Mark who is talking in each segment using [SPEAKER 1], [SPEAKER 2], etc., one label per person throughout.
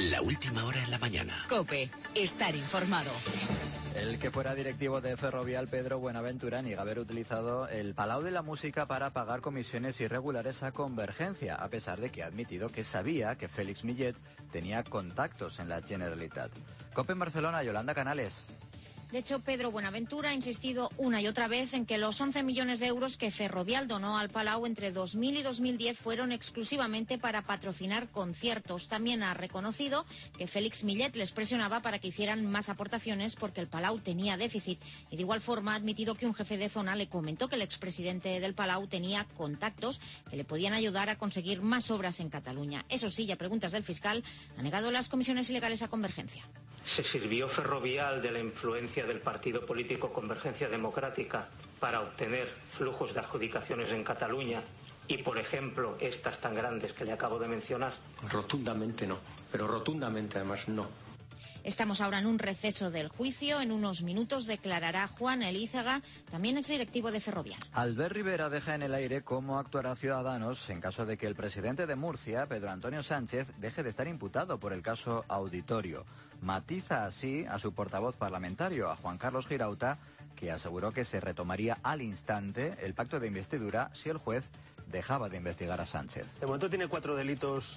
[SPEAKER 1] La última hora en la mañana.
[SPEAKER 2] COPE. Estar informado.
[SPEAKER 3] El que fuera directivo de Ferrovial, Pedro Buenaventura, niega haber utilizado el Palau de la Música para pagar comisiones irregulares a Convergencia, a pesar de que ha admitido que sabía que Félix Millet tenía contactos en la Generalitat. COPE en Barcelona, Yolanda Canales.
[SPEAKER 4] De hecho, Pedro Buenaventura ha insistido una y otra vez en que los 11 millones de euros que Ferrovial donó al Palau entre 2000 y 2010 fueron exclusivamente para patrocinar conciertos. También ha reconocido que Félix Millet les presionaba para que hicieran más aportaciones porque el Palau tenía déficit. Y de igual forma ha admitido que un jefe de zona le comentó que el expresidente del Palau tenía contactos que le podían ayudar a conseguir más obras en Cataluña. Eso sí, a preguntas del fiscal, ha negado las comisiones ilegales a Convergencia.
[SPEAKER 5] ¿Se sirvió Ferrovial de la influencia del partido político Convergencia Democrática para obtener flujos de adjudicaciones en Cataluña y, por ejemplo, estas tan grandes que le acabo de mencionar?
[SPEAKER 6] Rotundamente no, pero rotundamente además no.
[SPEAKER 4] Estamos ahora en un receso del juicio. En unos minutos declarará Juan Elízaga, también exdirectivo de Ferrovial.
[SPEAKER 3] Albert Rivera deja en el aire cómo actuará Ciudadanos en caso de que el presidente de Murcia, Pedro Antonio Sánchez, deje de estar imputado por el caso Auditorio. Matiza así a su portavoz parlamentario, a Juan Carlos Girauta, que aseguró que se retomaría al instante el pacto de investidura si el juez dejaba de investigar a Sánchez.
[SPEAKER 7] De momento tiene cuatro delitos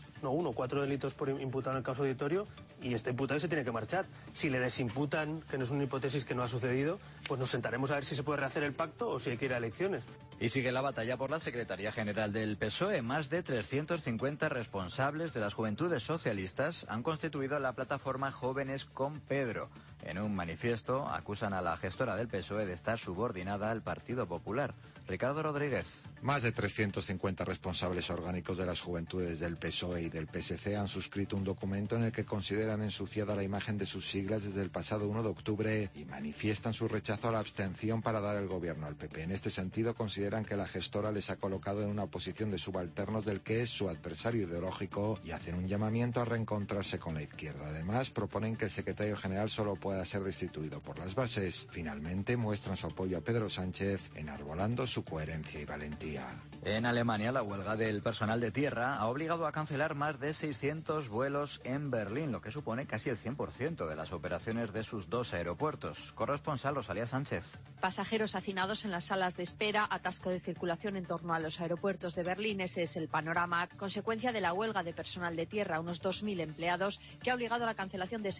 [SPEAKER 7] por imputado en el caso Auditorio, y este imputado se tiene que marchar. Si le desimputan, que no es una hipótesis que no ha sucedido, pues nos sentaremos a ver si se puede rehacer el pacto o si hay que ir a elecciones.
[SPEAKER 3] Y sigue la batalla por la Secretaría General del PSOE. Más de 350 responsables de las Juventudes Socialistas han constituido la plataforma Jóvenes con Pedro. En un manifiesto acusan a la gestora del PSOE de estar subordinada al Partido Popular. Ricardo Rodríguez.
[SPEAKER 8] Más de 350 responsables orgánicos de las Juventudes del PSOE y del PSC han suscrito un documento en el que consideran ensuciada la imagen de sus siglas desde el pasado 1 de octubre y manifiestan su rechazo a la abstención para dar el gobierno al PP. En este sentido, consideran que la gestora les ha colocado en una posición de subalternos del que es su adversario ideológico y hacen un llamamiento a reencontrarse con la izquierda. Además, proponen que el secretario general solo pueda ser destituido por las bases. Finalmente, muestran su apoyo a Pedro Sánchez, enarbolando su coherencia y valentía.
[SPEAKER 3] En Alemania, la huelga del personal de tierra ha obligado a cancelar más de 600 vuelos en Berlín, lo que supone casi el 100% de las operaciones de sus dos aeropuertos. Corresponsal Rosalía Sánchez.
[SPEAKER 9] Pasajeros hacinados en las salas de espera, atasco de circulación en torno a los aeropuertos de Berlín. Ese es el panorama, consecuencia de la huelga de personal de tierra, unos 2.000 empleados, que ha obligado a la cancelación de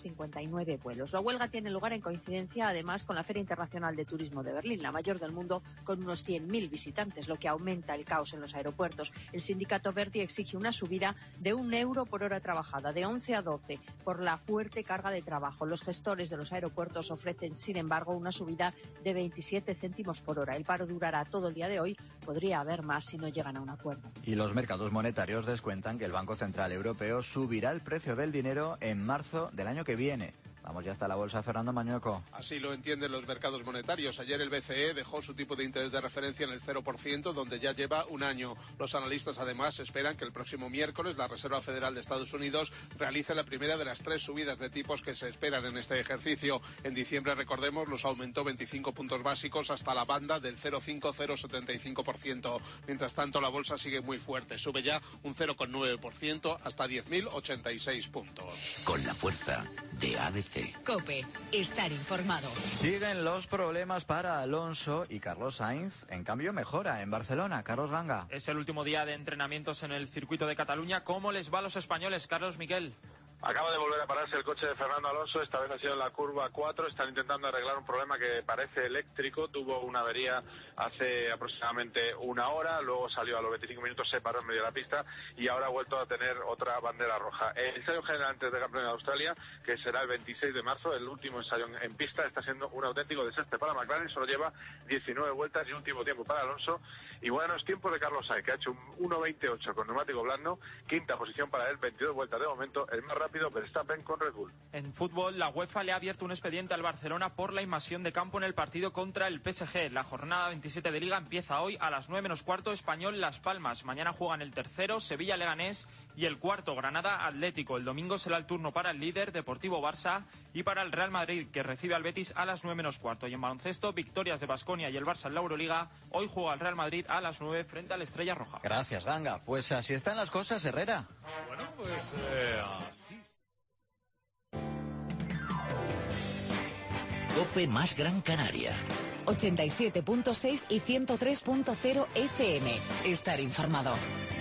[SPEAKER 9] 659 vuelos. La huelga tiene lugar en coincidencia, además, con la Feria Internacional de Turismo de Berlín, la mayor del mundo, con unos 100.000 visitantes, lo que aumenta el caos en los aeropuertos. El sindicato Verdi exige una subida de €1 por hora trabajada, de 11 a 12, por la fuerte carga de trabajo. Los gestores de los aeropuertos ofrecen, sin embargo, una subida de 27 céntimos por hora. El paro durará todo el día de hoy. Podría haber más si no llegan a un acuerdo.
[SPEAKER 3] Y los mercados monetarios descuentan que el Banco Central Europeo subirá el precio del dinero en marzo del año que viene. Vamos ya hasta la bolsa, Fernando Mañueco.
[SPEAKER 10] Así lo entienden los mercados monetarios. Ayer el BCE dejó su tipo de interés de referencia en el 0%, donde ya lleva un año. Los analistas además esperan que el próximo miércoles la Reserva Federal de Estados Unidos realice la primera de las 3 subidas de tipos que se esperan en este ejercicio. En diciembre, recordemos, los aumentó 25 puntos básicos hasta la banda del 0,5-0,75%. Mientras tanto, la bolsa sigue muy fuerte. Sube ya un 0,9% hasta 10.086 puntos.
[SPEAKER 1] Con la fuerza de ABC.
[SPEAKER 2] COPE. Estar informado.
[SPEAKER 3] Siguen los problemas para Alonso y Carlos Sainz. En cambio, mejora en Barcelona. Carlos Ganga.
[SPEAKER 11] Es el último día de entrenamientos en el circuito de Cataluña. ¿Cómo les va a los españoles, Carlos Miquel?
[SPEAKER 12] Acaba de volver a pararse el coche de Fernando Alonso, esta vez ha sido en la curva 4, están intentando arreglar un problema que parece eléctrico, tuvo una avería hace aproximadamente una hora, luego salió a los 25 minutos, se paró en medio de la pista y ahora ha vuelto a tener otra bandera roja. El ensayo general antes del Campeonato de Australia, que será el 26 de marzo, el último ensayo en pista, está siendo un auténtico desastre para McLaren, solo lleva 19 vueltas y último tiempo para Alonso, y buenos tiempos de Carlos Sainz, que ha hecho un 1.28 con neumático blando, quinta posición para él, 22 vueltas de momento, el más rápido Verstappen con Red Bull.
[SPEAKER 11] En fútbol, la UEFA le ha abierto un expediente al Barcelona por la invasión de campo en el partido contra el PSG. La jornada 27 de Liga empieza hoy a las 9 menos cuarto, Español Las Palmas. Mañana juegan el tercero, Sevilla Leganés, y el cuarto, Granada Atlético. El domingo será el turno para el líder, Deportivo Barça, y para el Real Madrid, que recibe al Betis a las 9 menos cuarto. Y en baloncesto, victorias de Baskonia y el Barça en la Euroliga. Hoy juega el Real Madrid a las 9 frente al Estrella Roja.
[SPEAKER 3] Gracias, Ganga. Pues así están las cosas, Herrera.
[SPEAKER 13] Bueno, pues así.
[SPEAKER 1] COPE más Gran Canaria.
[SPEAKER 2] 87.6 y 103.0 FM. Estar informado.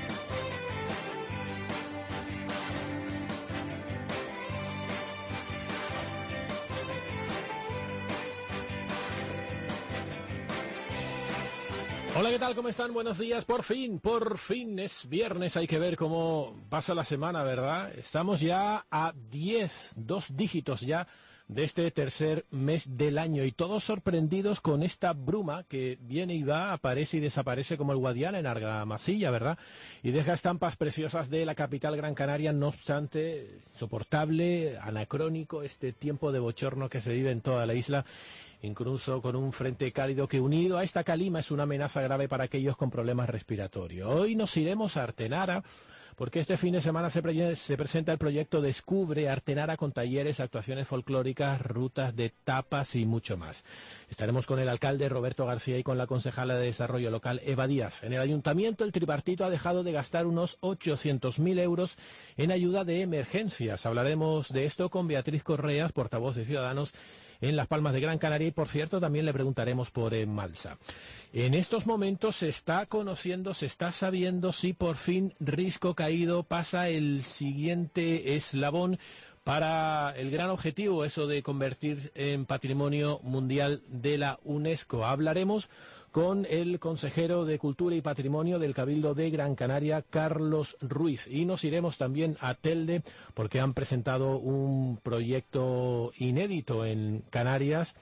[SPEAKER 13] Hola, ¿qué tal? ¿Cómo están? Buenos días. Por fin es viernes. Hay que ver cómo pasa la semana, ¿verdad? Estamos ya a 2 dígitos ya de este tercer mes del año y todos sorprendidos con esta bruma que viene y va, aparece y desaparece como el Guadiana en Argamasilla, ¿verdad? Y deja estampas preciosas de la capital Gran Canaria, no obstante, insoportable, anacrónico este tiempo de bochorno que se vive en toda la isla, incluso con un frente cálido que unido a esta calima es una amenaza grave para aquellos con problemas respiratorios. Hoy nos iremos a Artenara, porque este fin de semana se presenta el proyecto Descubre Artenara con talleres, actuaciones folclóricas, rutas de tapas y mucho más. Estaremos con el alcalde Roberto García y con la concejala de Desarrollo Local Eva Díaz. En el ayuntamiento el tripartito ha dejado de gastar unos 800.000 euros en ayuda de emergencias. Hablaremos de esto con Beatriz Correas, portavoz de Ciudadanos en Las Palmas de Gran Canaria, y por cierto también le preguntaremos por Malsa. En estos momentos se está conociendo, se está sabiendo si por fin Risco Caído pasa el siguiente eslabón para el gran objetivo, eso de convertirse en Patrimonio Mundial de la UNESCO. Hablaremos con el consejero de Cultura y Patrimonio del Cabildo de Gran Canaria, Carlos Ruiz. Y nos iremos también a Telde, porque han presentado un proyecto inédito en Canarias.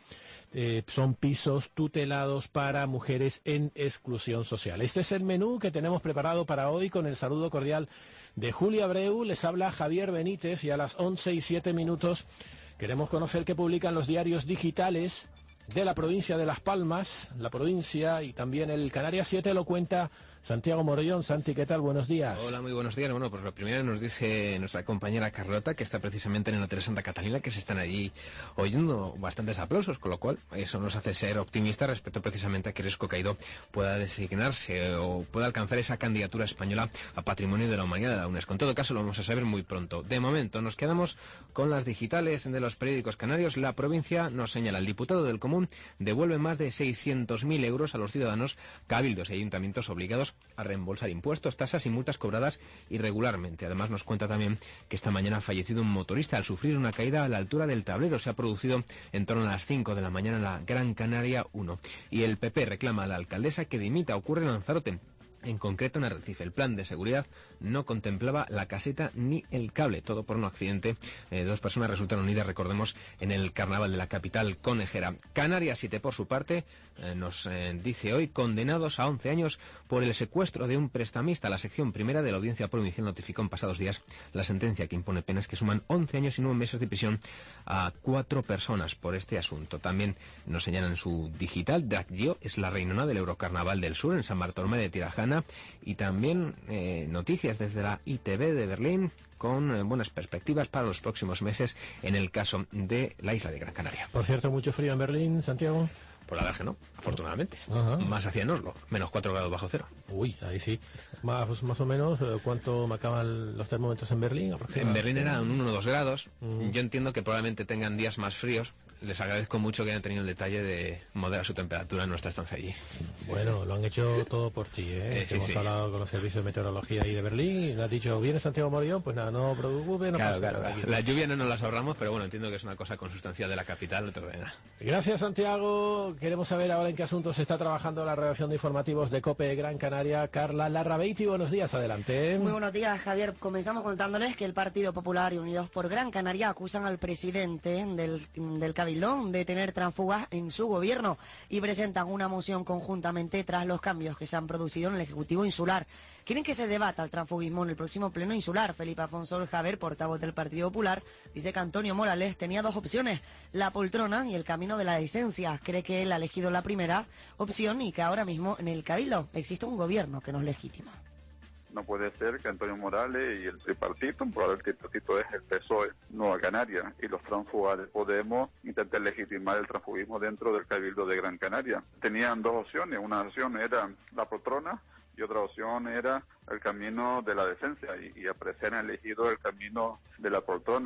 [SPEAKER 13] Son pisos tutelados para mujeres en exclusión social. Este es el menú que tenemos preparado para hoy, con el saludo cordial de Julia Abreu. Les habla Javier Benítez y a las 11:07 queremos conocer qué publican los diarios digitales de la provincia de Las Palmas, la provincia, y también el Canarias 7 lo cuenta Santiago Morollón. Santi, ¿qué tal? Buenos días.
[SPEAKER 14] Hola, muy buenos días. Bueno, pues lo primero nos dice nuestra compañera Carlota, que está precisamente en el Hotel Santa Catalina, que se están allí oyendo bastantes aplausos, con lo cual eso nos hace ser optimistas respecto precisamente a que Risco Caído pueda designarse o pueda alcanzar esa candidatura española a Patrimonio de la Humanidad de la UNESCO. En todo caso, lo vamos a saber muy pronto. De momento, nos quedamos con las digitales de los periódicos canarios. La provincia nos señala: el diputado del Común devuelve más de 600.000 euros a los ciudadanos, cabildos y ayuntamientos obligados a reembolsar impuestos, tasas y multas cobradas irregularmente. Además, nos cuenta también que esta mañana ha fallecido un motorista al sufrir una caída a la altura del tablero. Se ha producido en torno a las 5 de la mañana en la Gran Canaria 1. Y el PP reclama a la alcaldesa que dimita. Ocurre en Lanzarote, en concreto en Arrecife. El plan de seguridad no contemplaba la caseta ni el cable, todo por un accidente. 2 personas resultaron heridas, recordemos, en el carnaval de la capital conejera. Canarias 7, por su parte, nos dice hoy: condenados a 11 años por el secuestro de un prestamista. La sección primera de la Audiencia Provincial notificó en pasados días la sentencia que impone penas que suman 11 años y 9 meses de prisión a 4 personas por este asunto. También nos señalan en su digital: Dragio es la reinona del Eurocarnaval del Sur en San Bartolomé de Tirajana. Y también noticias desde la ITV de Berlín, con buenas perspectivas para los próximos meses en el caso de la isla de Gran Canaria.
[SPEAKER 13] Por cierto, mucho frío en Berlín, Santiago.
[SPEAKER 14] Por la verdad que no, afortunadamente.
[SPEAKER 13] Ajá.
[SPEAKER 14] Más hacia Oslo, menos 4 grados bajo cero.
[SPEAKER 13] Uy, ahí sí. Más o menos, ¿cuánto marcaban los termómetros en Berlín?
[SPEAKER 14] En Berlín eran 1 o 2 grados. Yo entiendo que probablemente tengan días más fríos. Les agradezco mucho que hayan tenido el detalle de moderar su temperatura en nuestra estancia allí.
[SPEAKER 13] Bueno, lo han hecho todo por ti, ¿eh?
[SPEAKER 14] Sí,
[SPEAKER 13] hemos hablado con los servicios de meteorología ahí de Berlín y le has dicho: ¿viene Santiago Morollón? Pues nada, no preocupe, no pasa nada.
[SPEAKER 14] La lluvia no nos las ahorramos, pero bueno, entiendo que es una cosa consustancial de la capital, no te ordena.
[SPEAKER 13] Gracias, Santiago. Queremos saber ahora en qué asuntos se está trabajando la redacción de informativos de COPE Gran Canaria. Carla Larrabeiti, buenos días, adelante.
[SPEAKER 15] Muy buenos días, Javier. Comenzamos contándoles que el Partido Popular y Unidos por Gran Canaria acusan al presidente del Cabildo de tener tránsfugas en su gobierno y presentan una moción conjuntamente tras los cambios que se han producido en el Ejecutivo Insular. Quieren que se debata el transfugismo en el próximo pleno insular. Felipe Afonso Javer, portavoz del Partido Popular, dice que Antonio Morales tenía 2 opciones: la poltrona y el camino de la decencia. Cree que él ha elegido la primera opción y que ahora mismo en el Cabildo existe un gobierno que no es legítimo.
[SPEAKER 16] No puede ser que Antonio Morales y el tripartito, por el tripartito es el PSOE, Nueva Canaria, y los tránsfugas de Podemos intenten legitimar el transfugismo dentro del Cabildo de Gran Canaria. Tenían 2 opciones: una opción era la poltrona y otra opción era el camino de la decencia, y han elegido el camino de la poltrona.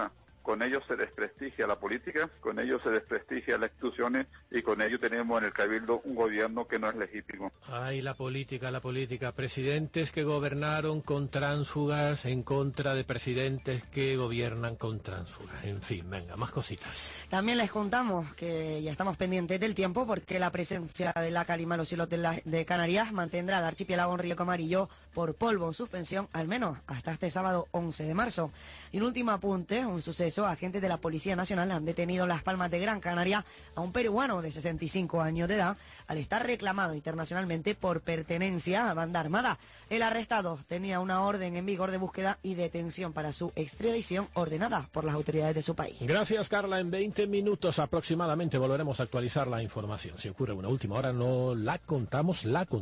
[SPEAKER 16] con ello se desprestigia la política, con ello se desprestigia las instituciones y con ello tenemos en el Cabildo un gobierno que no es legítimo.
[SPEAKER 13] Ay, la política, presidentes que gobernaron con tránsfugas en contra de presidentes que gobiernan con tránsfugas. En fin, venga, más cositas.
[SPEAKER 15] También les contamos que ya estamos pendientes del tiempo porque la presencia de la calima en los cielos de Canarias mantendrá al archipiélago en riesgo amarillo por polvo en suspensión al menos hasta este sábado 11 de marzo. Y un último apunte, un suceso, agentes de la Policía Nacional han detenido en Las Palmas de Gran Canaria a un peruano de 65 años de edad al estar reclamado internacionalmente por pertenencia a banda armada. El arrestado tenía una orden en vigor de búsqueda y detención para su extradición ordenada por las autoridades de su país.
[SPEAKER 13] Gracias, Carla. En 20 minutos aproximadamente volveremos a actualizar la información. Si ocurre una última hora, no la contamos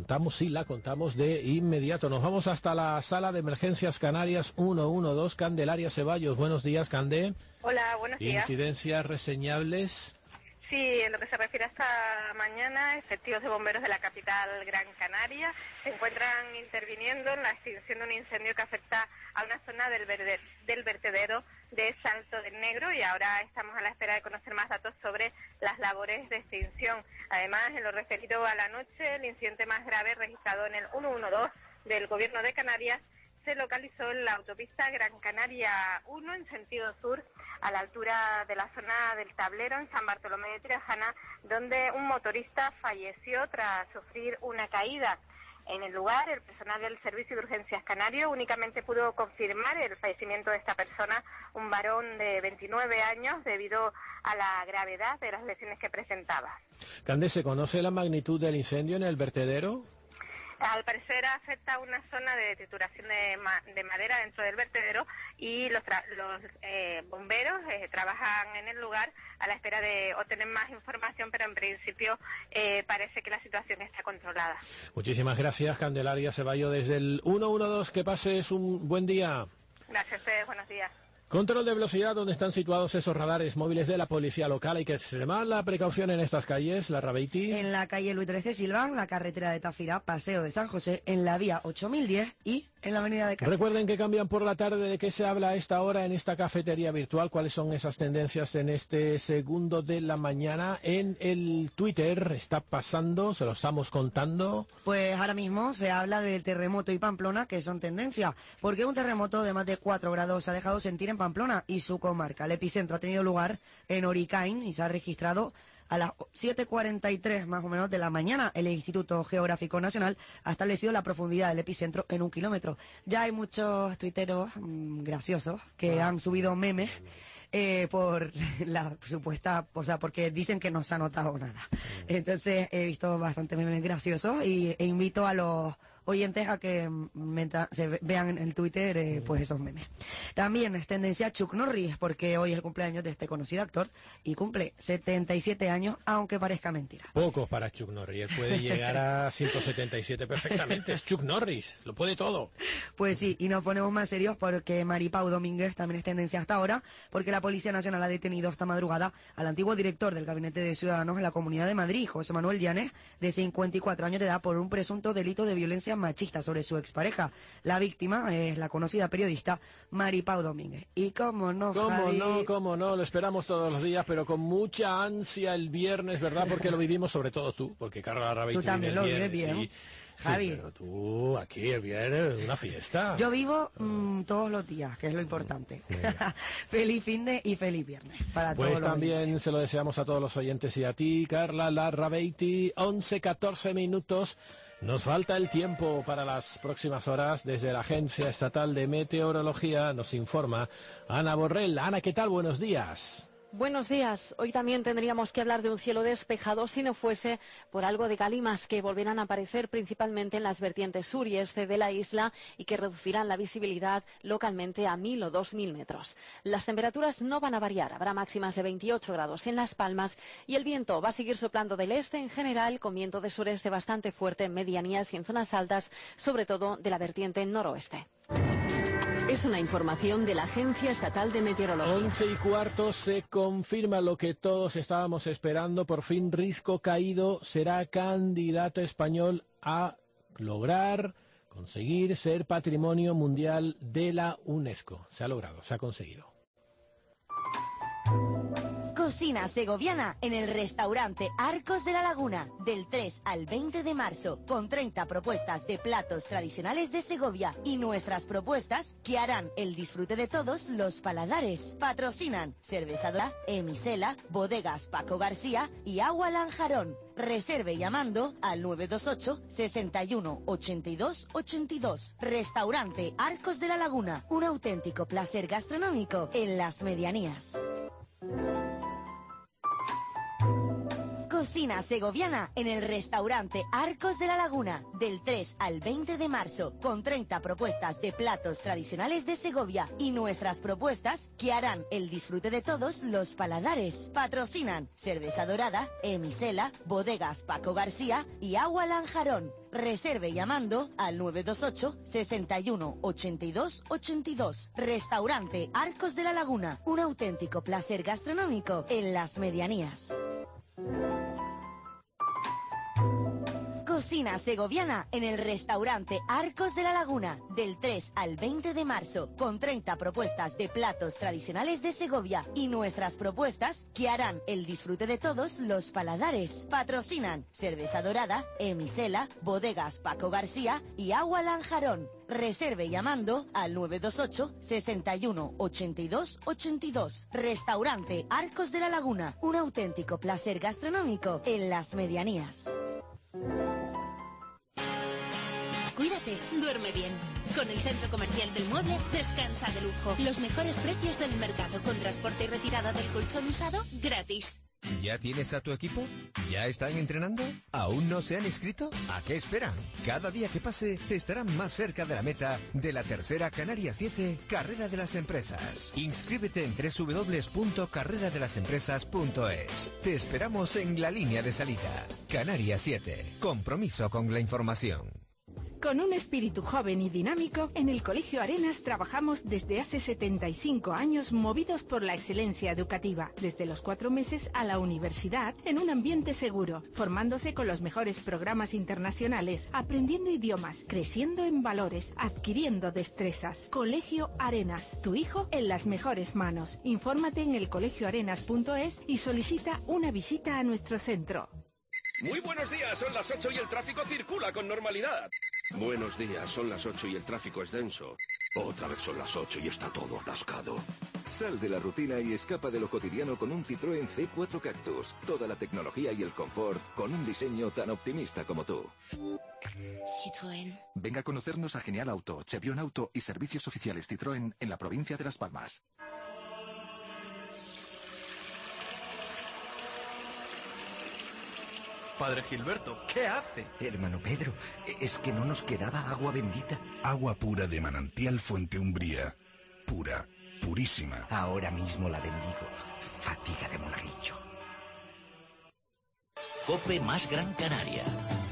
[SPEAKER 13] de inmediato. Nos vamos hasta la sala de emergencias Canarias 112, Candelaria Ceballos. Buenos días, Candé.
[SPEAKER 17] Hola, buenos días.
[SPEAKER 13] ¿Incidencias reseñables?
[SPEAKER 17] Sí, en lo que se refiere a esta mañana, efectivos de bomberos de la capital Gran Canaria se encuentran interviniendo en la extinción de un incendio que afecta a una zona del vertedero de Salto del Negro y ahora estamos a la espera de conocer más datos sobre las labores de extinción. Además, en lo referido a la noche, el incidente más grave registrado en el 112 del Gobierno de Canarias se localizó en la autopista Gran Canaria 1 en sentido sur, a la altura de la zona del Tablero en San Bartolomé de Tirajana, donde un motorista falleció tras sufrir una caída. En el lugar, el personal del Servicio de Urgencias Canario únicamente pudo confirmar el fallecimiento de esta persona, un varón de 29 años, debido a la gravedad de las lesiones que presentaba.
[SPEAKER 13] Candé, ¿se conoce la magnitud del incendio en el vertedero?
[SPEAKER 17] Al parecer afecta a una zona de trituración de madera dentro del vertedero y los bomberos trabajan en el lugar a la espera de obtener más información, pero en principio parece que la situación está controlada.
[SPEAKER 13] Muchísimas gracias, Candelaria Ceballos, desde el 112. Que pases un buen día.
[SPEAKER 17] Gracias a ustedes, buenos días.
[SPEAKER 13] Control de velocidad, donde están situados esos radares móviles de la policía local. Hay que extremar la precaución en estas calles, la Rabeiti.
[SPEAKER 15] En la calle Luis XIII Silva, la carretera de Tafira, Paseo de San José, en la vía 8010 y en la avenida de Cádiz.
[SPEAKER 13] Recuerden que cambian por la tarde. ¿De qué se habla a esta hora en esta cafetería virtual? ¿Cuáles son esas tendencias en este segundo de la mañana? En el Twitter está pasando, se lo estamos contando.
[SPEAKER 15] Pues ahora mismo se habla del terremoto y Pamplona, que son tendencia, porque un terremoto de más de 4 grados se ha dejado sentir en Pamplona y su comarca. El epicentro ha tenido lugar en Oricain y se ha registrado a las 7:43 más o menos de la mañana. El Instituto Geográfico Nacional ha establecido la profundidad del epicentro en 1 kilómetro. Ya hay muchos tuiteros graciosos que han subido memes por la supuesta, o sea, porque dicen que no se ha notado nada. Entonces he visto bastante memes graciosos e invito a los oyentes a que se vean en el Twitter pues esos memes. También es tendencia Chuck Norris, porque hoy es el cumpleaños de este conocido actor y cumple 77 años, aunque parezca mentira.
[SPEAKER 13] Pocos para Chuck Norris, él puede llegar a 177 perfectamente, es Chuck Norris, lo puede todo.
[SPEAKER 15] Pues sí, y nos ponemos más serios porque Maripau Domínguez también es tendencia hasta ahora, porque la Policía Nacional ha detenido esta madrugada al antiguo director del Gabinete de Ciudadanos en la Comunidad de Madrid, José Manuel Llanes, de 54 años de edad, por un presunto delito de violencia machista sobre su expareja. La víctima es la conocida periodista Maripau Domínguez. Y cómo no,
[SPEAKER 13] lo esperamos todos los días, pero con mucha ansia el viernes, ¿verdad? Porque lo vivimos, sobre todo tú, porque Carla Rabeiti
[SPEAKER 15] tú también lo vives bien.
[SPEAKER 13] Sí.
[SPEAKER 15] Javi.
[SPEAKER 13] Sí, pero tú aquí el viernes es una fiesta.
[SPEAKER 15] Yo vivo todos los días, que es lo importante. Feliz fin de y feliz viernes para todos.
[SPEAKER 13] Pues también se lo deseamos a todos los oyentes y a ti, Carla Larrabeiti. 11:14 minutos. Nos falta el tiempo para las próximas horas. Desde la Agencia Estatal de Meteorología nos informa Ana Borrell. Ana, ¿qué tal? Buenos días.
[SPEAKER 18] Buenos días. Hoy también tendríamos que hablar de un cielo despejado si no fuese por algo de calimas que volverán a aparecer principalmente en las vertientes sur y este de la isla y que reducirán la visibilidad localmente a 1.000 o 2.000 metros. Las temperaturas no van a variar. Habrá máximas de 28 grados en Las Palmas y el viento va a seguir soplando del este en general, con viento de sureste bastante fuerte en medianías y en zonas altas, sobre todo de la vertiente noroeste.
[SPEAKER 2] Es una información de la Agencia Estatal de Meteorología.
[SPEAKER 13] 11:15 se confirma lo que todos estábamos esperando. Por fin Risco Caído será candidato español a conseguir ser Patrimonio Mundial de la UNESCO. Se ha logrado, se ha conseguido.
[SPEAKER 19] Cocina segoviana en el restaurante Arcos de la Laguna, del 3 al 20 de marzo, con 30 propuestas de platos tradicionales de Segovia y nuestras propuestas que harán el disfrute de todos los paladares. Patrocinan Cervezadora, Emisela, Bodegas Paco García y Agua Lanjarón. Reserve llamando al 928 61 82 82. Restaurante Arcos de la Laguna, un auténtico placer gastronómico en las medianías. Cocina segoviana en el restaurante Arcos de la Laguna, del 3 al 20 de marzo, con 30 propuestas de platos tradicionales de Segovia y nuestras propuestas que harán el disfrute de todos los paladares. Patrocinan Cerveza Dorada, Emisela, Bodegas Paco García y Agua Lanjarón. Reserve llamando al 928 61 82 82. Restaurante Arcos de la Laguna, un auténtico placer gastronómico en las medianías. Cocina segoviana en el restaurante Arcos de la Laguna, del 3 al 20 de marzo, con 30 propuestas de platos tradicionales de Segovia y nuestras propuestas que harán el disfrute de todos los paladares. Patrocinan Cerveza Dorada, Emisela, Bodegas Paco García y Agua Lanjarón. Reserve llamando al 928 61 82 82. Restaurante Arcos de la Laguna, un auténtico placer gastronómico en las medianías.
[SPEAKER 20] Cuídate, duerme bien. Con el Centro Comercial del Mueble, descansa de lujo. Los mejores precios del mercado, con transporte y retirada del colchón usado gratis.
[SPEAKER 21] ¿Ya tienes a tu equipo? ¿Ya están entrenando? ¿Aún no se han inscrito? ¿A qué esperan? Cada día que pase estarán más cerca de la meta de la tercera Canarias 7 Carrera de las Empresas. Inscríbete en www.carreradelasempresas.es. Te esperamos en la línea de salida. Canarias 7. Compromiso con la información.
[SPEAKER 22] Con un espíritu joven y dinámico, en el Colegio Arenas trabajamos desde hace 75 años movidos por la excelencia educativa, desde los 4 meses a la universidad, en un ambiente seguro, formándose con los mejores programas internacionales, aprendiendo idiomas, creciendo en valores, adquiriendo destrezas. Colegio Arenas, tu hijo en las mejores manos. Infórmate en elcolegioarenas.es y solicita una visita a nuestro centro.
[SPEAKER 23] Muy buenos días, son las 8 y el tráfico circula con normalidad. Buenos días, son las 8 y el tráfico es denso. Otra vez son las 8 y está todo atascado.
[SPEAKER 24] Sal de la rutina y escapa de lo cotidiano con un Citroën C4 Cactus. Toda la tecnología y el confort con un diseño tan optimista como tú.
[SPEAKER 25] Citroën. Venga a conocernos a Genial Auto, Chevión Auto y servicios oficiales Citroën en la provincia de Las Palmas.
[SPEAKER 26] Padre Gilberto, ¿qué hace?
[SPEAKER 27] Hermano Pedro, es que no nos quedaba agua bendita.
[SPEAKER 28] Agua pura de manantial Fuente Umbría. Pura, purísima.
[SPEAKER 27] Ahora mismo la bendigo. Fatiga de monaguillo.
[SPEAKER 1] COPE más Gran Canaria.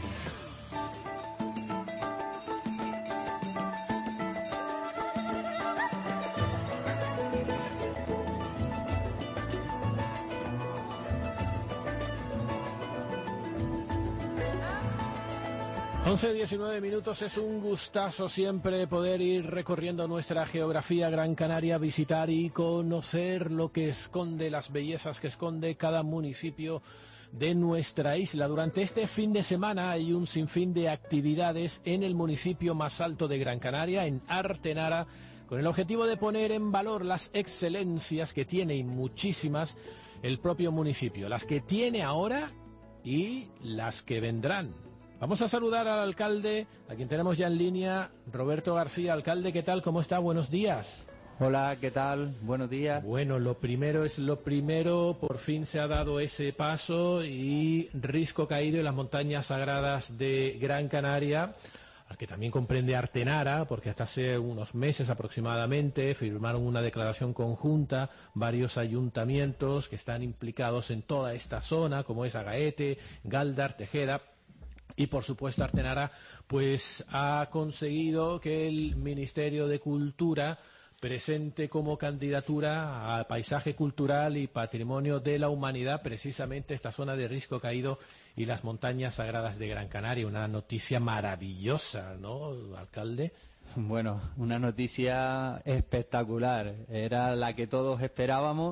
[SPEAKER 13] Once 19 minutos, es un gustazo siempre poder ir recorriendo nuestra geografía Gran Canaria, visitar y conocer lo que esconde, las bellezas que esconde cada municipio de nuestra isla. Durante este fin de semana hay un sinfín de actividades en el municipio más alto de Gran Canaria, en Artenara, con el objetivo de poner en valor las excelencias que tiene, y muchísimas, el propio municipio, las que tiene ahora y las que vendrán. Vamos a saludar al alcalde, a quien tenemos ya en línea, Roberto García. Alcalde, ¿qué tal? ¿Cómo está? Buenos días.
[SPEAKER 29] Hola, ¿qué tal? Buenos días.
[SPEAKER 13] Bueno, lo primero es lo primero, por fin se ha dado ese paso y Risco Caído y las montañas sagradas de Gran Canaria, al que también comprende Artenara, porque hasta hace unos meses aproximadamente firmaron una declaración conjunta varios ayuntamientos que están implicados en toda esta zona, como es Agaete, Galdar, Tejeda. Y por supuesto Artenara pues ha conseguido que el Ministerio de Cultura presente como candidatura a Paisaje Cultural y Patrimonio de la Humanidad precisamente esta zona de Risco Caído y las montañas sagradas de Gran Canaria. Una noticia maravillosa, ¿no, alcalde?
[SPEAKER 29] Bueno, una noticia espectacular. Era la que todos esperábamos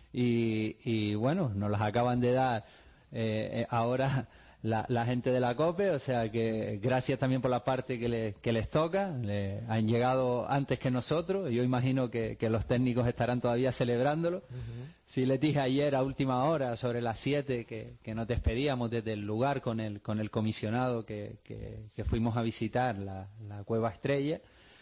[SPEAKER 29] y bueno, nos las acaban de dar ahora la gente de la COPE, o sea que gracias también por la parte que les toca. Han llegado antes que nosotros, yo imagino que los técnicos estarán todavía celebrándolo. Sí, les dije ayer a última hora, sobre las 7, que nos despedíamos desde el lugar con el comisionado que fuimos a visitar la Cueva Estrella.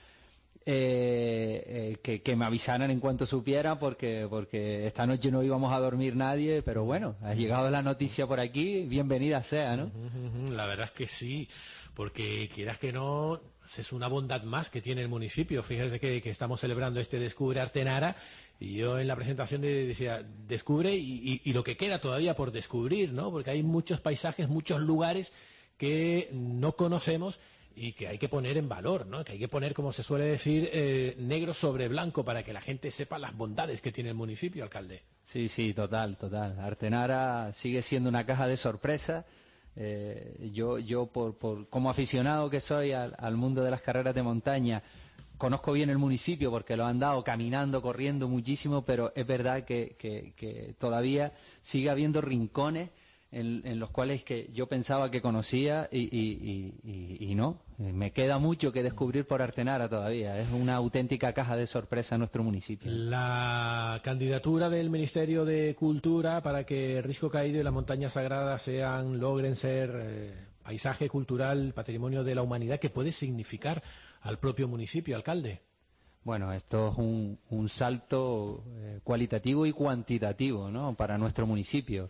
[SPEAKER 29] Que me avisaran en cuanto supiera, porque esta noche no íbamos a dormir nadie, pero bueno, ha llegado la noticia por aquí, bienvenida sea, ¿no?
[SPEAKER 13] La verdad es que sí, porque quieras que no, es una bondad más que tiene el municipio. Fíjese que estamos celebrando este Descubre Artenara, y yo en la presentación decía, descubre y lo que queda todavía por descubrir, ¿no? Porque hay muchos paisajes, muchos lugares que no conocemos y que hay que poner en valor, ¿no? Que hay que poner, como se suele decir, negro sobre blanco para que la gente sepa las bondades que tiene el municipio, alcalde.
[SPEAKER 29] Sí, total. Artenara sigue siendo una caja de sorpresas. Yo como aficionado que soy al mundo de las carreras de montaña, conozco bien el municipio porque lo han dado caminando, corriendo muchísimo, pero es verdad que todavía sigue habiendo rincones en los cuales que yo pensaba que conocía y no. Me queda mucho que descubrir por Artenara todavía. Es una auténtica caja de sorpresa en nuestro municipio.
[SPEAKER 13] La candidatura del Ministerio de Cultura para que Risco Caído y la Montaña Sagrada logren ser paisaje cultural, patrimonio de la humanidad, ¿qué puede significar al propio municipio, alcalde?
[SPEAKER 29] Bueno, esto es un salto cualitativo y cuantitativo, ¿no?, para nuestro municipio.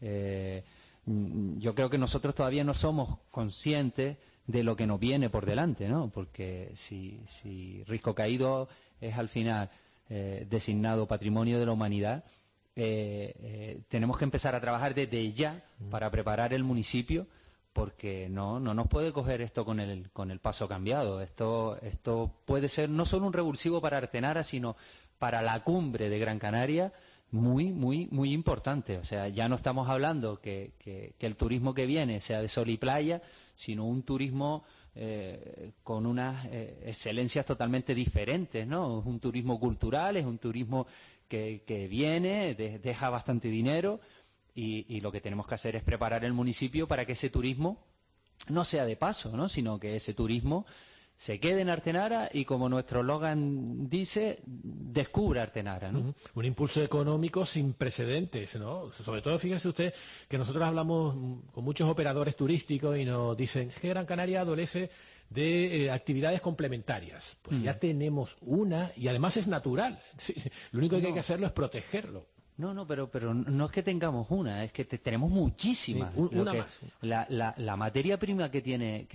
[SPEAKER 29] Yo creo que nosotros todavía no somos conscientes de lo que nos viene por delante, ¿no? Porque si Risco Caído es al final designado Patrimonio de la Humanidad, tenemos que empezar a trabajar desde ya para preparar el municipio, porque no nos puede coger esto con el paso cambiado. Esto puede ser no solo un revulsivo para Artenara, sino para la cumbre de Gran Canaria, muy, muy, muy importante. O sea, ya no estamos hablando que el turismo que viene sea de sol y playa, sino un turismo con unas excelencias totalmente diferentes, ¿no? Es un turismo cultural, es un turismo que viene, deja bastante dinero, y lo que tenemos que hacer es preparar el municipio para que ese turismo no sea de paso, ¿no?, sino que ese turismo se quede en Artenara y, como nuestro eslogan dice, descubra Artenara, ¿no?
[SPEAKER 13] Un impulso económico sin precedentes, ¿no? Sobre todo, fíjese usted que nosotros hablamos con muchos operadores turísticos y nos dicen que Gran Canaria adolece de actividades complementarias. Pues ya tenemos una, y además es natural. Lo único que hay que hacerlo es protegerlo.
[SPEAKER 29] No, pero no es que tengamos una, es que tenemos muchísimas.
[SPEAKER 13] Una más.
[SPEAKER 29] La materia prima que tiene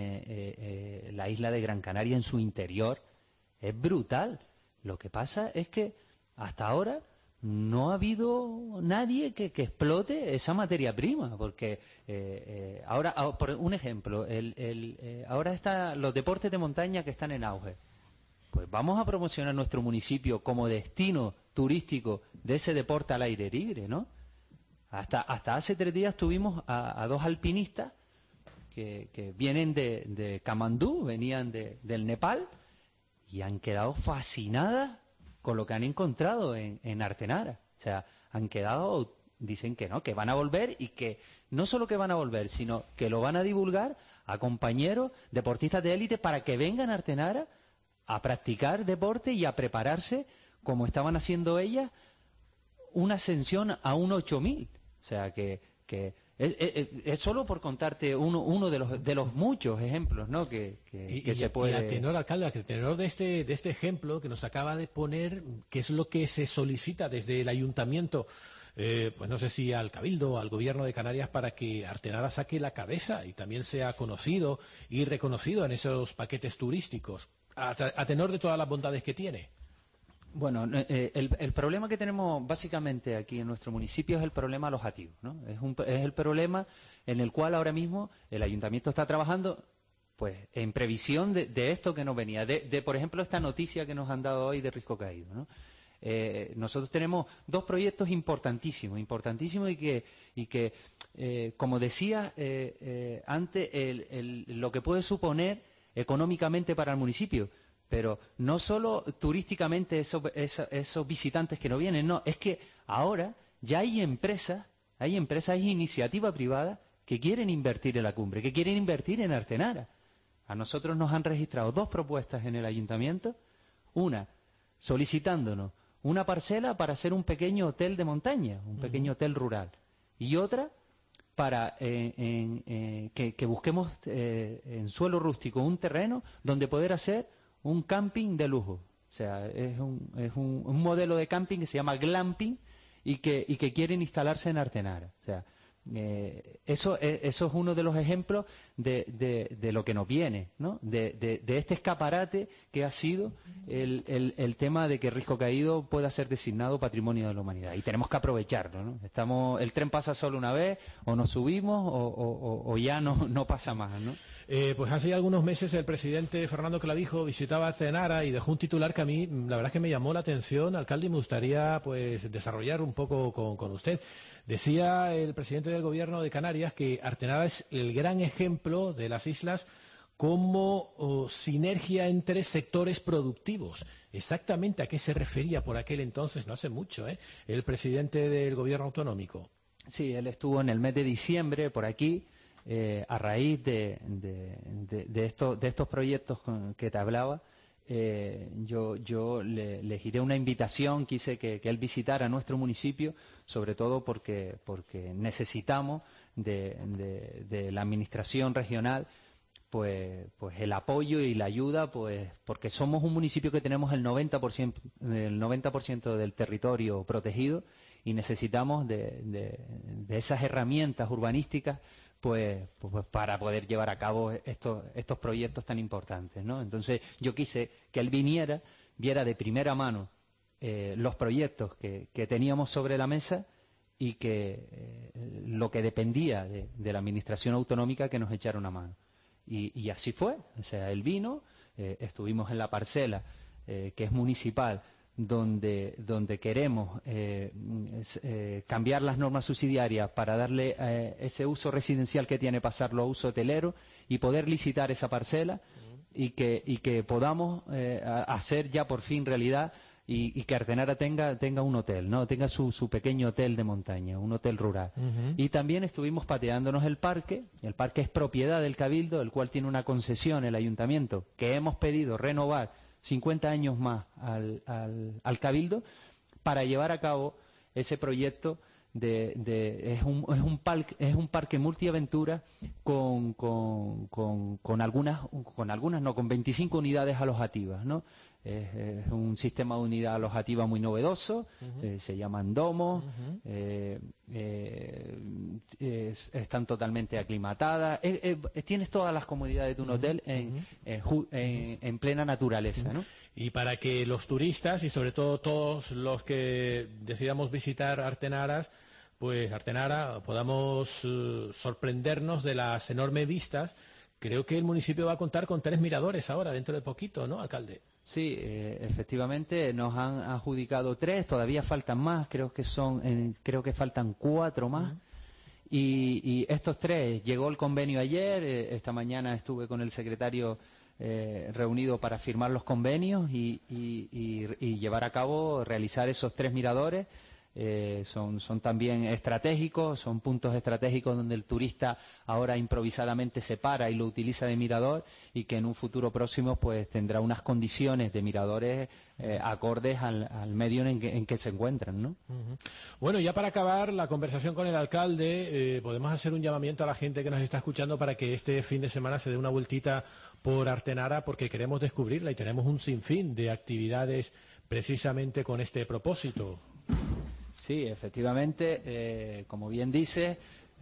[SPEAKER 29] la isla de Gran Canaria en su interior es brutal. Lo que pasa es que hasta ahora no ha habido nadie que explote esa materia prima, porque ahora, por un ejemplo, ahora están los deportes de montaña que están en auge. Pues vamos a promocionar nuestro municipio como destino turístico de ese deporte al aire libre, ¿no? Hasta hace 3 días tuvimos a 2 alpinistas que vienen de Kamandú, venían del Nepal, y han quedado fascinadas con lo que han encontrado en Artenara. O sea, han quedado, dicen que no, que van a volver, y que no solo que van a volver, sino que lo van a divulgar a compañeros deportistas de élite para que vengan a Artenara a practicar deporte y a prepararse, como estaban haciendo ellas, una ascensión a un 8000. O sea, que es solo por contarte uno de los muchos ejemplos, ¿no?, que se puede.
[SPEAKER 13] Y a tenor, alcalde, a tenor de este ejemplo que nos acaba de poner, ¿qué es lo que se solicita desde el ayuntamiento? Pues no sé si al Cabildo o al Gobierno de Canarias, para que Artenara saque la cabeza y también sea conocido y reconocido en esos paquetes turísticos, a tenor de todas las bondades que tiene.
[SPEAKER 29] Bueno, el problema que tenemos básicamente aquí en nuestro municipio es el problema alojativo, ¿no? Es el problema en el cual ahora mismo el ayuntamiento está trabajando, pues, en previsión de esto que nos venía, por ejemplo, esta noticia que nos han dado hoy de Risco Caído, ¿no? Nosotros tenemos 2 proyectos importantísimos y que como decía antes, lo que puede suponer económicamente para el municipio, Pero no solo turísticamente esos visitantes que no vienen, no, es que ahora ya hay empresas, hay iniciativa privada que quieren invertir en la cumbre, que quieren invertir en Artenara. A nosotros nos han registrado 2 propuestas en el ayuntamiento, una solicitándonos una parcela para hacer un pequeño hotel de montaña, un pequeño hotel rural, y otra para que busquemos en suelo rústico un terreno donde poder hacer un camping de lujo. O sea, es un modelo de camping que se llama glamping y que quieren instalarse en Artenara. O sea, eso es uno de los ejemplos de lo que nos viene, ¿no? De este escaparate que ha sido el tema de que Risco Caído pueda ser designado Patrimonio de la Humanidad, y tenemos que aprovecharlo, ¿no? El tren pasa solo una vez, o nos subimos o ya no pasa más, ¿no?
[SPEAKER 13] Pues hace ya algunos meses el presidente Fernando Clavijo visitaba Artenara y dejó un titular que a mí la verdad es que me llamó la atención, alcalde, y me gustaría pues desarrollar un poco con usted. Decía el presidente del Gobierno de Canarias que Artenara es el gran ejemplo de las islas como sinergia entre sectores productivos. Exactamente a qué se refería por aquel entonces, no hace mucho, el presidente del Gobierno autonómico.
[SPEAKER 29] Sí, él estuvo en el mes de diciembre por aquí, a raíz de estos proyectos que te hablaba. Yo le giré una invitación, quise que él visitara nuestro municipio, sobre todo porque necesitamos de la administración regional pues el apoyo y la ayuda, pues porque somos un municipio que tenemos el 90% del territorio protegido y necesitamos de esas herramientas urbanísticas pues para poder llevar a cabo estos proyectos tan importantes, ¿no? Entonces yo quise que él viera de primera mano los proyectos que teníamos sobre la mesa y que lo que dependía de la administración autonómica que nos echara una mano. Y así fue. O sea, él vino, estuvimos en la parcela que es municipal, donde queremos cambiar las normas subsidiarias para darle ese uso residencial que tiene, pasarlo a uso hotelero y poder licitar esa parcela y que podamos hacer ya por fin realidad y que Artenara tenga un hotel, ¿no? Tenga su pequeño hotel de montaña, un hotel rural. Y también estuvimos pateándonos el parque es propiedad del Cabildo, el cual tiene una concesión el ayuntamiento, que hemos pedido renovar 50 años más al Cabildo para llevar a cabo ese proyecto es un parque multiaventura con 25 unidades alojativas, ¿no? Es un sistema de unidad alojativa muy novedoso, se llaman domos, están totalmente aclimatadas, tienes todas las comodidades de un hotel en plena naturaleza, ¿no?
[SPEAKER 13] Y para que los turistas y sobre todo todos los que decidamos visitar Artenara podamos sorprendernos de las enormes vistas. Creo que el municipio va a contar con 3 miradores ahora, dentro de poquito, ¿no, alcalde?
[SPEAKER 29] Sí, efectivamente nos han adjudicado 3, todavía faltan más, creo que faltan 4 más. Y estos 3, llegó el convenio ayer, esta mañana estuve con el secretario reunido para firmar los convenios y llevar a cabo, realizar esos 3 miradores. Son también estratégicos, son puntos estratégicos donde el turista ahora improvisadamente se para y lo utiliza de mirador, y que en un futuro próximo pues tendrá unas condiciones de miradores acordes al medio en que se encuentran, ¿no?
[SPEAKER 13] Bueno, ya para acabar la conversación con el alcalde, podemos hacer un llamamiento a la gente que nos está escuchando para que este fin de semana se dé una vueltita por Artenara, porque queremos descubrirla y tenemos un sinfín de actividades precisamente con este propósito.
[SPEAKER 29] Sí, efectivamente, como bien dice,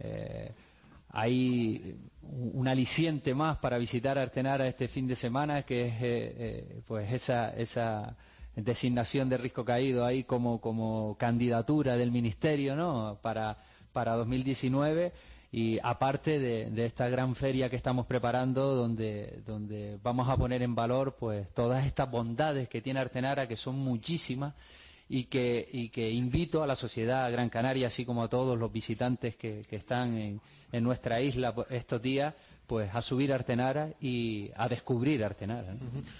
[SPEAKER 29] hay un aliciente más para visitar Artenara este fin de semana, que es pues esa designación de Risco Caído ahí como candidatura del Ministerio, ¿no? para 2019, y aparte de esta gran feria que estamos preparando, donde vamos a poner en valor pues todas estas bondades que tiene Artenara, que son muchísimas, y que invito a la sociedad Gran Canaria, así como a todos los visitantes que están en nuestra isla estos días, pues a subir a Artenara y a descubrir Artenara, ¿no?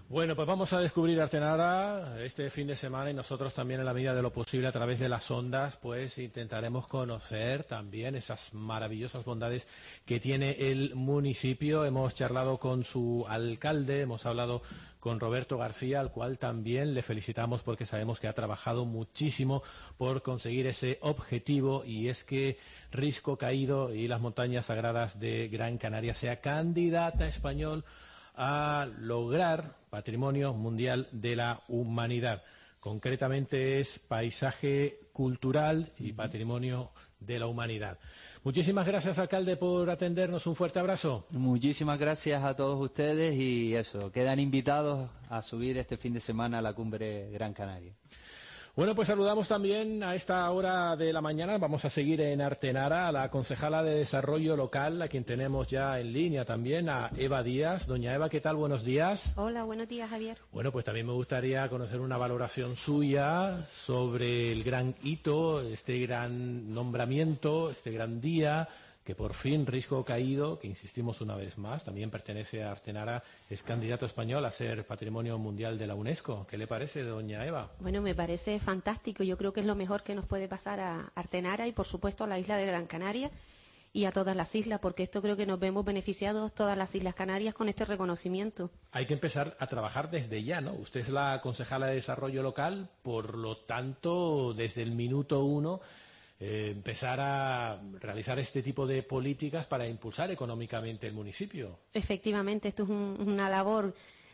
[SPEAKER 13] Bueno, pues vamos a descubrir Artenara este fin de semana y nosotros también en la medida de lo posible a través de las ondas pues intentaremos conocer también esas maravillosas bondades que tiene el municipio. Hemos charlado con su alcalde, hemos hablado con Roberto García, al cual también le felicitamos porque sabemos que ha trabajado muchísimo por conseguir ese objetivo, y es que Risco Caído y las montañas sagradas de Gran Canaria sea candidata español a lograr Patrimonio Mundial de la Humanidad. Concretamente es Paisaje Cultural y Patrimonio de la Humanidad. Muchísimas gracias, alcalde, por atendernos. Un fuerte abrazo.
[SPEAKER 29] Muchísimas gracias a todos ustedes y eso, quedan invitados a subir este fin de semana a la Cumbre Gran Canaria.
[SPEAKER 13] Bueno, pues saludamos también a esta hora de la mañana, vamos a seguir en Artenara, a la concejala de Desarrollo Local, a quien tenemos ya en línea también, a Eva Díaz. Doña Eva, ¿qué tal? Buenos días.
[SPEAKER 4] Hola, buenos días, Javier.
[SPEAKER 13] Bueno, pues también me gustaría conocer una valoración suya sobre el gran hito, este gran nombramiento, este gran día, que por fin Risco Caído, que insistimos una vez más, también pertenece a Artenara, es candidato español a ser Patrimonio Mundial de la UNESCO. ¿Qué le parece, doña Eva?
[SPEAKER 4] Bueno, me parece fantástico. Yo creo que es lo mejor que nos puede pasar a Artenara y, por supuesto, a la isla de Gran Canaria y a todas las islas, porque esto creo que nos vemos beneficiados todas las Islas Canarias con este reconocimiento.
[SPEAKER 13] Hay que empezar a trabajar desde ya, ¿no? Usted es la concejala de Desarrollo Local, por lo tanto, desde el minuto uno, empezar a realizar este tipo de políticas para impulsar económicamente el municipio.
[SPEAKER 4] Efectivamente, esto es una labor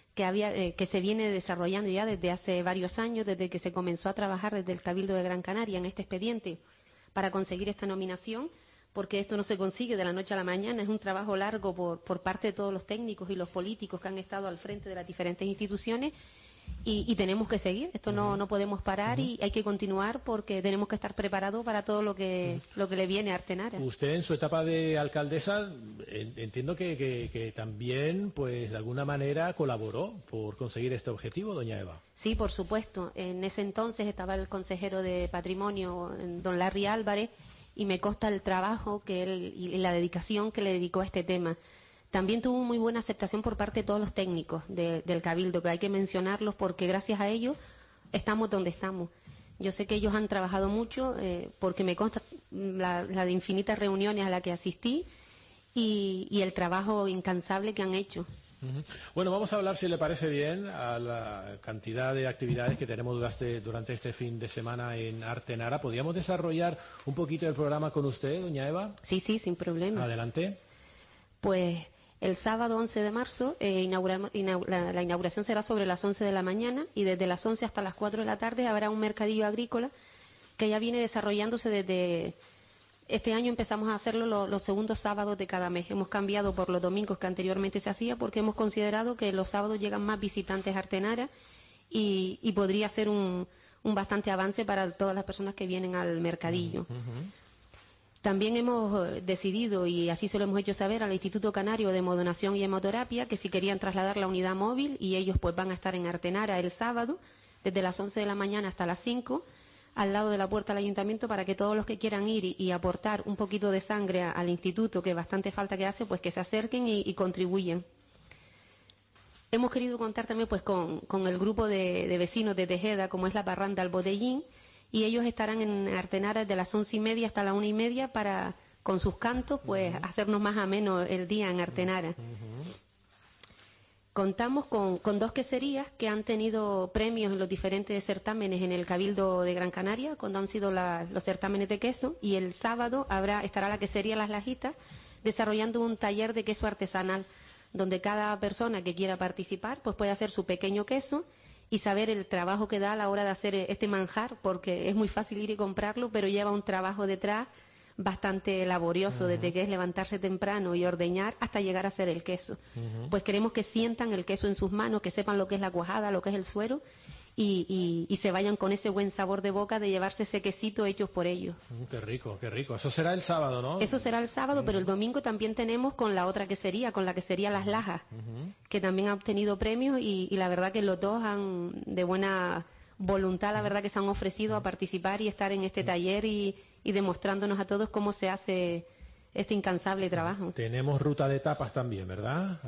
[SPEAKER 4] que se viene desarrollando ya desde hace varios años, desde que se comenzó a trabajar desde el Cabildo de Gran Canaria en este expediente para conseguir esta nominación, porque esto no se consigue de la noche a la mañana, es un trabajo largo por parte de todos los técnicos y los políticos que han estado al frente de las diferentes instituciones. Y tenemos que seguir, esto no podemos parar y hay que continuar porque tenemos que estar preparados para todo lo que le viene a Artenara.
[SPEAKER 13] Usted en su etapa de alcaldesa entiendo que también pues de alguna manera colaboró por conseguir este objetivo, doña Eva.
[SPEAKER 4] Sí, por supuesto. En ese entonces estaba el consejero de Patrimonio, don Larry Álvarez, y me consta el trabajo que él y la dedicación que le dedicó a este tema. También tuvo muy buena aceptación por parte de todos los técnicos del Cabildo, que hay que mencionarlos porque gracias a ellos estamos donde estamos. Yo sé que ellos han trabajado mucho porque me consta la de infinitas reuniones a las que asistí y el trabajo incansable que han hecho.
[SPEAKER 13] Bueno, vamos a hablar, si le parece bien, a la cantidad de actividades que tenemos durante este fin de semana en Artenara. ¿Podríamos desarrollar un poquito el programa con usted, doña Eva?
[SPEAKER 4] Sí, sin problema.
[SPEAKER 13] Adelante.
[SPEAKER 4] Pues el sábado 11 de marzo la inauguración será sobre las 11 de la mañana y desde las 11 hasta las 4 de la tarde habrá un mercadillo agrícola que ya viene desarrollándose desde este año. Empezamos a hacerlo los segundos sábados de cada mes. Hemos cambiado por los domingos que anteriormente se hacía porque hemos considerado que los sábados llegan más visitantes a Artenara y podría ser un bastante avance para todas las personas que vienen al mercadillo. También hemos decidido, y así se lo hemos hecho saber al Instituto Canario de Hemodonación y Hemoterapia, que si querían trasladar la unidad móvil, y ellos pues van a estar en Artenara el sábado, desde las 11 de la mañana hasta las 5, al lado de la puerta del ayuntamiento, para que todos los que quieran ir y aportar un poquito de sangre al instituto, que bastante falta que hace, pues que se acerquen y contribuyen. Hemos querido contar también pues con el grupo de vecinos de Tejeda, como es la Parranda al Botellín, y ellos estarán en Artenara de las 11:30 hasta las 1:30 para, con sus cantos, pues hacernos más ameno el día en Artenara. Contamos con dos queserías que han tenido premios en los diferentes certámenes en el Cabildo de Gran Canaria, cuando han sido los certámenes de queso, y el sábado estará la quesería Las Lajitas desarrollando un taller de queso artesanal, donde cada persona que quiera participar pues puede hacer su pequeño queso y saber el trabajo que da a la hora de hacer este manjar, porque es muy fácil ir y comprarlo, pero lleva un trabajo detrás bastante laborioso, desde que es levantarse temprano y ordeñar hasta llegar a hacer el queso. Pues queremos que sientan el queso en sus manos, que sepan lo que es la cuajada, lo que es el suero, y se vayan con ese buen sabor de boca de llevarse ese quesito hechos por ellos.
[SPEAKER 13] Qué rico, qué rico. Eso será el sábado, ¿no?
[SPEAKER 4] Eso será el sábado, pero el domingo también tenemos con la otra quesería, con la quesería Las Lajas, que también ha obtenido premios y la verdad que los dos han, de buena voluntad, la verdad que se han ofrecido a participar y estar en este taller y demostrándonos a todos cómo se hace este incansable trabajo.
[SPEAKER 13] Tenemos ruta de tapas también, ¿verdad?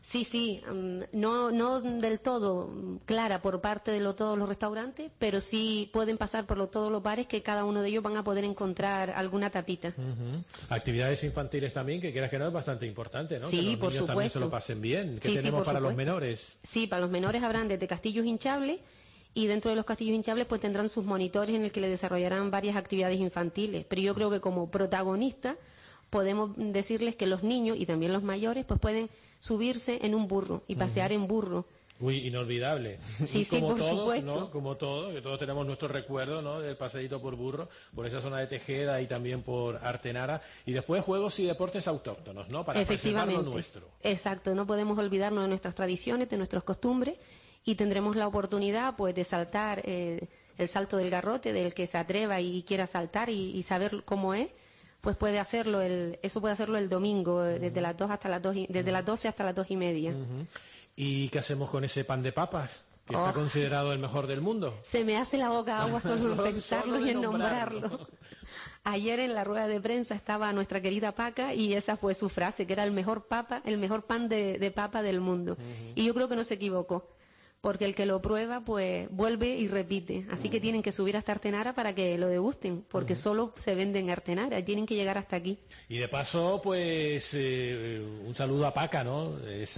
[SPEAKER 4] Sí, no del todo clara por parte de todos los restaurantes, pero sí pueden pasar por todos los bares que cada uno de ellos van a poder encontrar alguna tapita.
[SPEAKER 13] Actividades infantiles también, que quieras que no, es bastante importante, ¿no?
[SPEAKER 4] Sí,
[SPEAKER 13] que los
[SPEAKER 4] por
[SPEAKER 13] niños
[SPEAKER 4] supuesto.
[SPEAKER 13] también se lo pasen bien. ¿Qué
[SPEAKER 4] Sí,
[SPEAKER 13] tenemos para
[SPEAKER 4] por
[SPEAKER 13] los
[SPEAKER 4] supuesto.
[SPEAKER 13] menores?
[SPEAKER 4] Sí, para los menores habrán desde castillos hinchables, y dentro de los castillos hinchables pues tendrán sus monitores en el que le desarrollarán varias actividades infantiles. Pero yo creo que como protagonista podemos decirles que los niños y también los mayores pues pueden subirse en un burro y pasear en burro.
[SPEAKER 13] Uy, inolvidable.
[SPEAKER 4] Sí,
[SPEAKER 13] como
[SPEAKER 4] por
[SPEAKER 13] todos,
[SPEAKER 4] supuesto.
[SPEAKER 13] ¿no? Como todo, que todos tenemos nuestro recuerdo, ¿no? Del paseíto por burro, por esa zona de Tejeda y también por Artenara. Y después juegos y deportes autóctonos, ¿no? Para preservar lo nuestro.
[SPEAKER 4] Exacto, no podemos olvidarnos de nuestras tradiciones, de nuestras costumbres, y tendremos la oportunidad pues de saltar el salto del garrote, del que se atreva y quiera saltar y saber cómo es. Pues puede hacerlo eso puede hacerlo el domingo, desde las 2 hasta las 2 desde las 12 hasta las 2:30.
[SPEAKER 13] ¿Y qué hacemos con ese pan de papas? Que está considerado el mejor del mundo.
[SPEAKER 4] Se me hace la boca agua solo en pensarlo
[SPEAKER 13] solo
[SPEAKER 4] y en
[SPEAKER 13] de
[SPEAKER 4] nombrarlo. Ayer en la rueda de prensa estaba nuestra querida Paca y esa fue su frase, que era el mejor pan de papa del mundo. Y yo creo que no se equivocó, porque el que lo prueba pues vuelve y repite. Así que tienen que subir hasta Artenara para que lo degusten, porque solo se vende en Artenara y tienen que llegar hasta aquí.
[SPEAKER 13] Y de paso, pues un saludo a Paca, ¿no?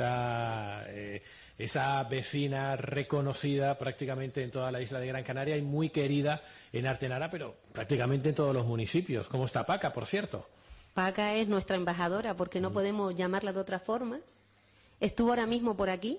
[SPEAKER 13] Esa vecina reconocida prácticamente en toda la isla de Gran Canaria y muy querida en Artenara, pero prácticamente en todos los municipios. ¿Cómo está Paca, por cierto?
[SPEAKER 4] Paca es nuestra embajadora, porque no podemos llamarla de otra forma. Estuvo ahora mismo por aquí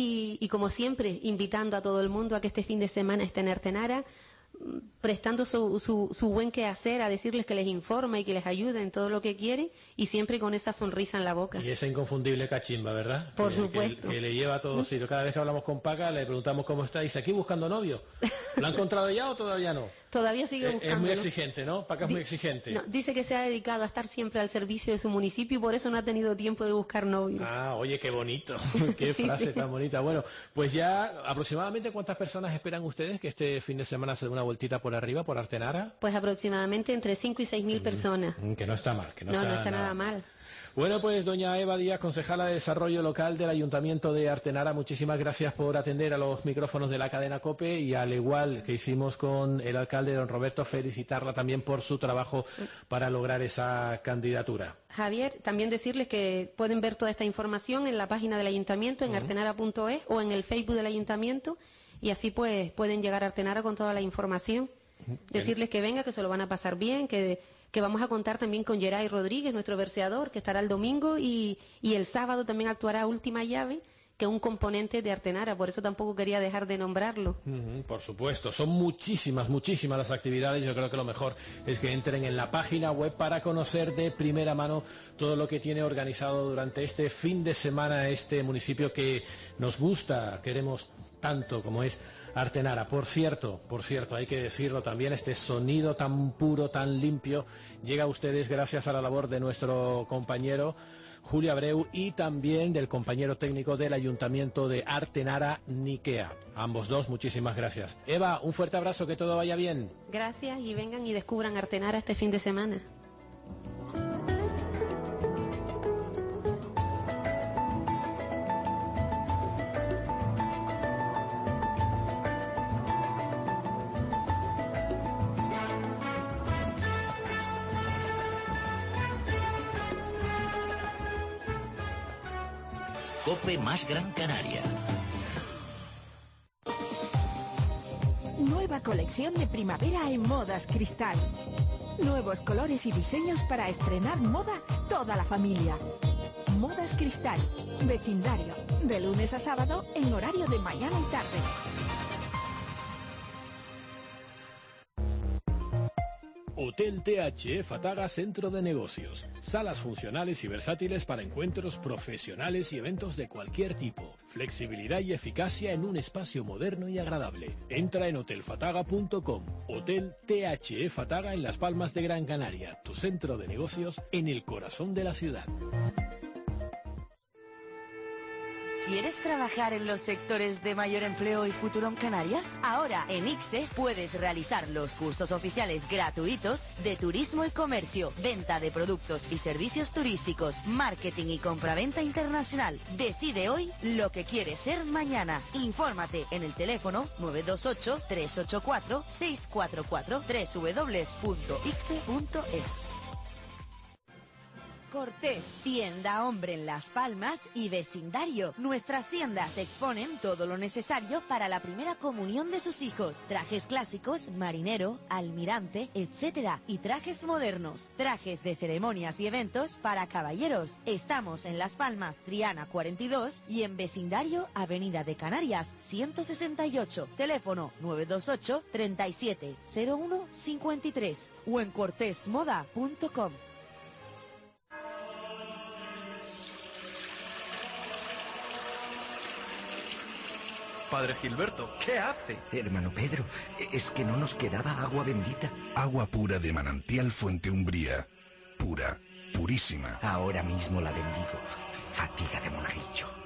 [SPEAKER 4] y como siempre, invitando a todo el mundo a que este fin de semana esté en Artenara, prestando su buen quehacer, a decirles que les informa y que les ayuda en todo lo que quiere, y siempre con esa sonrisa en la boca.
[SPEAKER 13] Y esa inconfundible cachimba, ¿verdad?
[SPEAKER 4] Por supuesto.
[SPEAKER 13] Que le lleva a todo sitio. Cada vez que hablamos con Paca le preguntamos cómo está y dice, ¿aquí buscando novio? ¿Lo ha encontrado ya o todavía no?
[SPEAKER 4] Todavía sigue buscando.
[SPEAKER 13] Es muy exigente, ¿no? Paca es muy exigente.
[SPEAKER 4] No, dice que se ha dedicado a estar siempre al servicio de su municipio y por eso no ha tenido tiempo de buscar novio.
[SPEAKER 13] Ah, oye, qué bonito. Qué
[SPEAKER 4] Sí,
[SPEAKER 13] frase
[SPEAKER 4] sí.
[SPEAKER 13] tan bonita. Bueno, pues ya aproximadamente ¿cuántas personas esperan ustedes que este fin de semana se dé una vueltita por arriba, por Artenara?
[SPEAKER 4] Pues aproximadamente entre 5 y 6.000 personas.
[SPEAKER 13] Que no está mal. Que no
[SPEAKER 4] está nada mal.
[SPEAKER 13] Bueno, pues doña Eva Díaz, concejala de Desarrollo Local del Ayuntamiento de Artenara, muchísimas gracias por atender a los micrófonos de la cadena COPE y al igual que hicimos con el alcalde don Roberto, felicitarla también por su trabajo para lograr esa candidatura.
[SPEAKER 4] Javier, también decirles que pueden ver toda esta información en la página del Ayuntamiento, en artenara.es o en el Facebook del Ayuntamiento, y así pues pueden llegar a Artenara con toda la información. Decirles que venga, que se lo van a pasar bien, que vamos a contar también con Geray Rodríguez, nuestro verseador, que estará el domingo, y el sábado también actuará Última Llave, que es un componente de Artenara, por eso tampoco quería dejar de nombrarlo.
[SPEAKER 13] Por supuesto, son muchísimas las actividades. Yo creo que lo mejor es que entren en la página web para conocer de primera mano todo lo que tiene organizado durante este fin de semana este municipio que nos gusta, queremos tanto como es Artenara. Por cierto, hay que decirlo también, este sonido tan puro, tan limpio, llega a ustedes gracias a la labor de nuestro compañero Julio Abreu y también del compañero técnico del Ayuntamiento de Artenara, Nikea. Ambos dos, muchísimas gracias. Eva, un fuerte abrazo, que todo vaya bien.
[SPEAKER 4] Gracias, y vengan y descubran Artenara este fin de semana.
[SPEAKER 1] COPE más Gran Canaria.
[SPEAKER 22] Nueva colección de primavera en Modas Cristal. Nuevos colores y diseños para estrenar moda toda la familia. Modas Cristal, vecindario, de lunes a sábado en horario de mañana y tarde.
[SPEAKER 13] Hotel TH Fataga Centro de Negocios. Salas funcionales y versátiles para encuentros profesionales y eventos de cualquier tipo. Flexibilidad y eficacia en un espacio moderno y agradable. Entra en hotelfataga.com. Hotel TH Fataga en Las Palmas de Gran Canaria. Tu centro de negocios en el corazón de la ciudad.
[SPEAKER 19] ¿Quieres trabajar en los sectores de mayor empleo y futuro en Canarias? Ahora en ICSE puedes realizar los cursos oficiales gratuitos de turismo y comercio, venta de productos y servicios turísticos, marketing y compraventa internacional. Decide hoy lo que quieres ser mañana. Infórmate en el teléfono 928-384-644 www.ixe.es. Cortés, tienda hombre en Las Palmas y vecindario. Nuestras tiendas exponen todo lo necesario para la primera comunión de sus hijos. Trajes clásicos, marinero, almirante, etc. Y trajes modernos. Trajes de ceremonias y eventos para caballeros. Estamos en Las Palmas, Triana 42 y en vecindario, Avenida de Canarias 168. Teléfono 928 37 01 53 o en cortesmoda.com.
[SPEAKER 26] Padre Gilberto, ¿qué hace?
[SPEAKER 27] Hermano Pedro, es que no nos quedaba agua bendita.
[SPEAKER 28] Agua pura de manantial Fuente Umbría. Pura, purísima.
[SPEAKER 27] Ahora mismo la bendigo. Fatiga de monaguillo.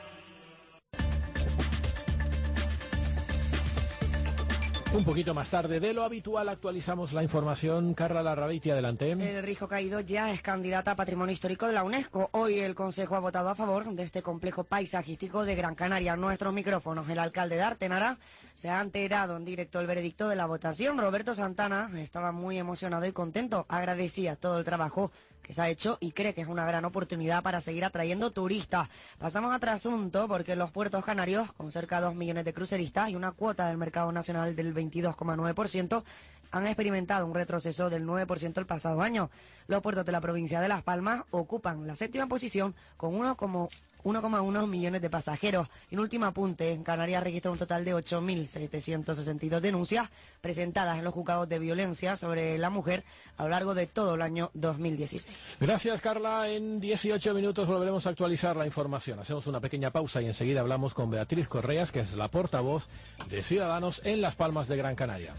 [SPEAKER 13] Un poquito más tarde de lo habitual actualizamos la información. Carla Larrabeiti, adelante.
[SPEAKER 15] El Rijo Caído ya es candidata a Patrimonio Histórico de la UNESCO. Hoy el Consejo ha votado a favor de este complejo paisajístico de Gran Canaria. Nuestros micrófonos, el alcalde de Artenara se ha enterado en directo el veredicto de la votación. Roberto Santana estaba muy emocionado y contento. Agradecía todo el trabajo que se ha hecho y cree que es una gran oportunidad para seguir atrayendo turistas. Pasamos a otro asunto porque los puertos canarios, con cerca de 2 millones de cruceristas y una cuota del mercado nacional del 22,9%, han experimentado un retroceso del 9% el pasado año. Los puertos de la provincia de Las Palmas ocupan la 7ª posición con 1,1 millones de pasajeros. En último apunte, en Canarias registra un total de 8.762 denuncias presentadas en los juzgados de violencia sobre la mujer a lo largo de todo el año 2016.
[SPEAKER 13] Gracias, Carla. En 18 minutos volveremos a actualizar la información. Hacemos una pequeña pausa y enseguida hablamos con Beatriz Correas, que es la portavoz de Ciudadanos en Las Palmas de Gran Canaria.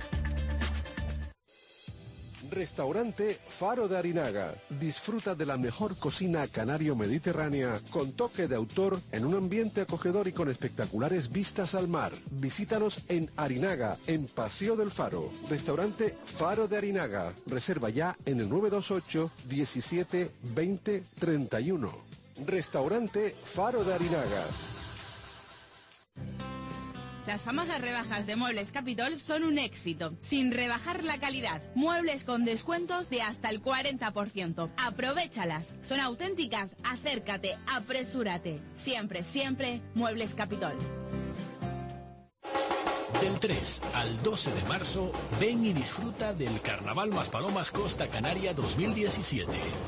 [SPEAKER 3] Restaurante Faro de Arinaga. Disfruta de la mejor cocina canario-mediterránea con toque de autor en un ambiente acogedor y con espectaculares vistas al mar. Visítanos en Arinaga, en Paseo del Faro. Restaurante Faro de Arinaga. Reserva ya en el 928 17 20 31. Restaurante Faro de Arinaga.
[SPEAKER 5] Las famosas rebajas de Muebles Capitol son un éxito, sin rebajar la calidad. Muebles con descuentos de hasta el 40%. Aprovéchalas, son auténticas, acércate, apresúrate. Siempre, siempre, Muebles Capitol.
[SPEAKER 1] Del 3 al 12 de marzo, ven y disfruta del Carnaval Maspalomas Costa Canaria 2017.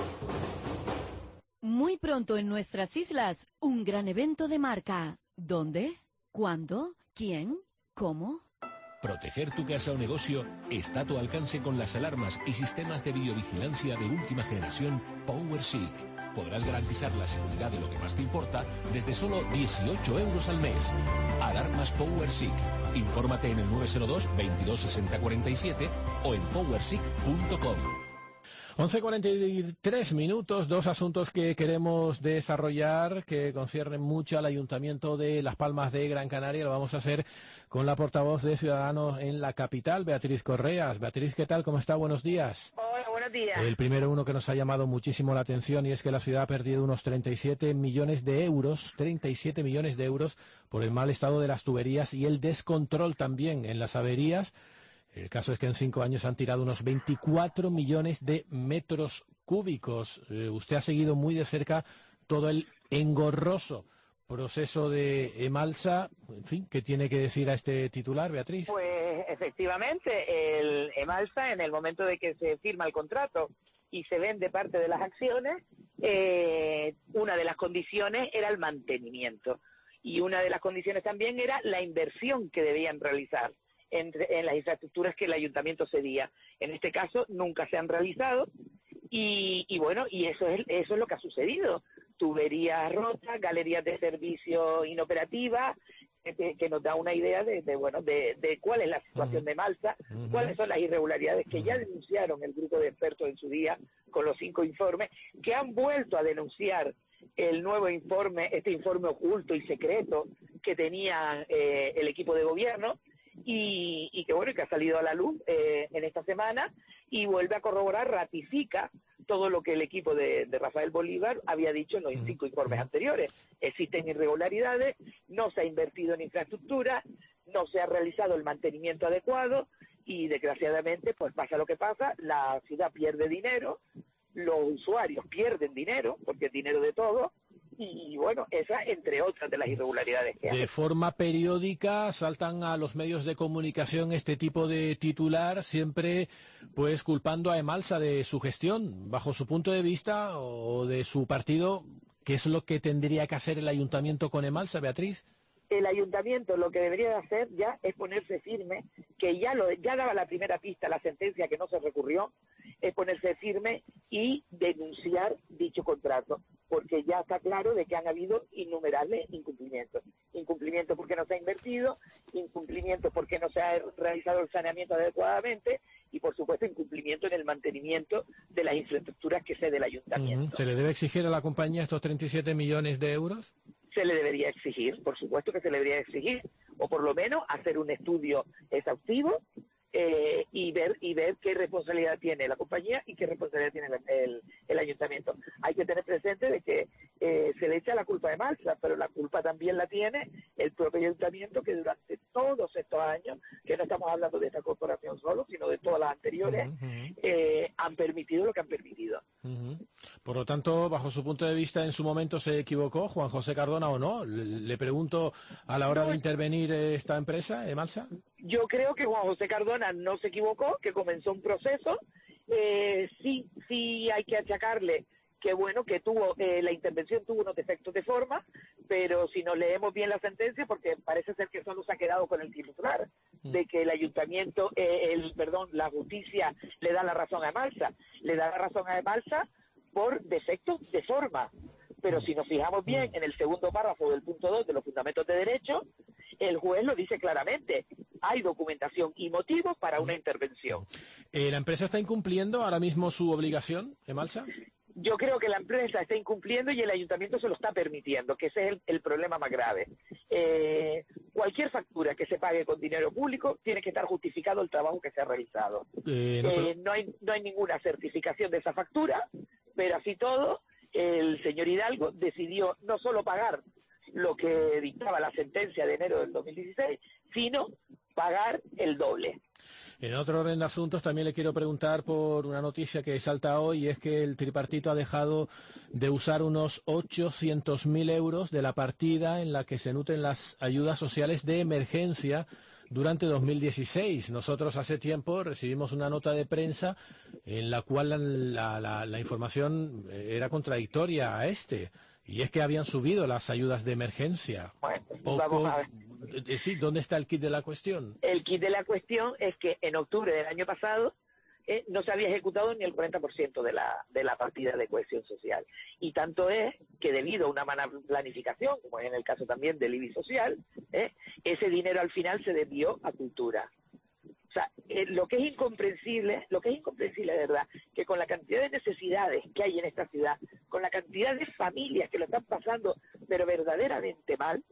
[SPEAKER 6] Muy pronto en nuestras islas, un gran evento de marca. ¿Dónde? ¿Cuándo? ¿Quién? ¿Cómo?
[SPEAKER 1] Proteger tu casa o negocio está a tu alcance con las alarmas y sistemas de videovigilancia de última generación PowerSeek. Podrás garantizar la seguridad de lo que más te importa desde solo 18 euros al mes. Alarmas PowerSeek. Infórmate en el 902 22 60 47 o en powerseek.com.
[SPEAKER 13] 11:43 minutos, dos asuntos que queremos desarrollar que conciernen mucho al Ayuntamiento de Las Palmas de Gran Canaria. Lo vamos a hacer con la portavoz de Ciudadanos en la capital, Beatriz Correas. Beatriz, ¿qué tal? ¿Cómo está? Buenos días.
[SPEAKER 7] Hola, buenos días.
[SPEAKER 13] El primero, uno que nos ha llamado muchísimo la atención, y es que la ciudad ha perdido unos 37 millones de euros por el mal estado de las tuberías y el descontrol también en las averías. El caso es que en 5 años han tirado unos 24 millones de metros cúbicos. Usted ha seguido muy de cerca todo el engorroso proceso de Emalsa. En fin, ¿qué tiene que decir a este titular, Beatriz?
[SPEAKER 7] Pues efectivamente, el Emalsa, en el momento de que se firma el contrato y se vende parte de las acciones, una de las condiciones era el mantenimiento. Y una de las condiciones también era la inversión que debían realizar en las infraestructuras que el ayuntamiento cedía. En este caso nunca se han realizado y bueno, y eso es lo que ha sucedido. Tuberías rotas, galerías de servicio inoperativas, que nos da una idea de cuál es la situación de Emalsa, cuáles son las irregularidades que ya denunciaron el grupo de expertos en su día con los 5 informes, que han vuelto a denunciar el nuevo informe, este informe oculto y secreto que tenía el equipo de gobierno, y que bueno, que ha salido a la luz en esta semana, y vuelve a corroborar, ratifica todo lo que el equipo de Rafael Bolívar había dicho en los 5 informes anteriores. Existen irregularidades, no se ha invertido en infraestructura, no se ha realizado el mantenimiento adecuado, y desgraciadamente pues pasa lo que pasa, la ciudad pierde dinero, los usuarios pierden dinero, porque es dinero de todos, y bueno, esa entre otras de las irregularidades que hay.
[SPEAKER 13] De forma periódica saltan a los medios de comunicación este tipo de titular, siempre pues culpando a Emalsa de su gestión. Bajo su punto de vista o de su partido, ¿qué es lo que tendría que hacer el ayuntamiento con Emalsa, Beatriz?
[SPEAKER 7] El ayuntamiento lo que debería de hacer ya es ponerse firme, que ya daba la primera pista, la sentencia que no se recurrió, es ponerse firme y denunciar dicho contrato, porque ya está claro de que han habido innumerables incumplimientos. Incumplimientos porque no se ha invertido, incumplimientos porque no se ha realizado el saneamiento adecuadamente, y por supuesto incumplimiento en el mantenimiento de las infraestructuras que cede el ayuntamiento.
[SPEAKER 13] ¿Se le debe exigir a la compañía estos 37 millones de euros?
[SPEAKER 7] Se le debería exigir, por supuesto que se le debería exigir, o por lo menos hacer un estudio exhaustivo y ver qué responsabilidad tiene la compañía y qué responsabilidad tiene el ayuntamiento. Hay que tener presente de que se le echa la culpa de Emalsa, pero la culpa también la tiene el propio ayuntamiento, que durante todos estos años, que no estamos hablando de esta corporación solo, sino de todas las anteriores, han permitido lo que han permitido.
[SPEAKER 13] Por lo tanto, bajo su punto de vista, en su momento se equivocó Juan José Cardona, ¿o no? Le pregunto, a la hora de intervenir esta empresa, Emalsa.
[SPEAKER 7] Yo creo que Juan José Cardona no se equivocó, que comenzó un proceso. Sí hay que achacarle que bueno, que la intervención tuvo unos defectos de forma, pero si nos leemos bien la sentencia, porque parece ser que solo se ha quedado con el titular de que el ayuntamiento, la justicia le da la razón a Emalsa. Le da la razón a Emalsa por defectos de forma. Pero si nos fijamos bien en el segundo párrafo del punto 2 de los fundamentos de derecho, el juez lo dice claramente. Hay documentación y motivos para una intervención.
[SPEAKER 13] ¿La empresa está incumpliendo ahora mismo su obligación, Emalsa?
[SPEAKER 7] Yo creo que la empresa está incumpliendo y el ayuntamiento se lo está permitiendo, que ese es el problema más grave. Cualquier factura que se pague con dinero público tiene que estar justificado el trabajo que se ha realizado. No hay ninguna certificación de esa factura, pero así todo, el señor Hidalgo decidió no solo pagar lo que dictaba la sentencia de enero del 2016, sino pagar el doble.
[SPEAKER 13] En otro orden de asuntos también le quiero preguntar por una noticia que salta hoy, y es que el tripartito ha dejado de usar unos 800.000 euros de la partida en la que se nutren las ayudas sociales de emergencia durante 2016. Nosotros hace tiempo recibimos una nota de prensa en la cual la información era contradictoria a y es que habían subido las ayudas de emergencia.
[SPEAKER 7] Bueno, vamos a ver.
[SPEAKER 13] Sí, ¿dónde está el kit de la cuestión?
[SPEAKER 7] El kit de la cuestión es que en octubre del año pasado no se había ejecutado ni el 40% de la partida de cohesión social. Y tanto es que debido a una mala planificación, como es en el caso también del IBI social, ese dinero al final se desvió a cultura. O sea, lo que es incomprensible de verdad, que con la cantidad de necesidades que hay en esta ciudad, con la cantidad de familias que lo están pasando, pero verdaderamente mal,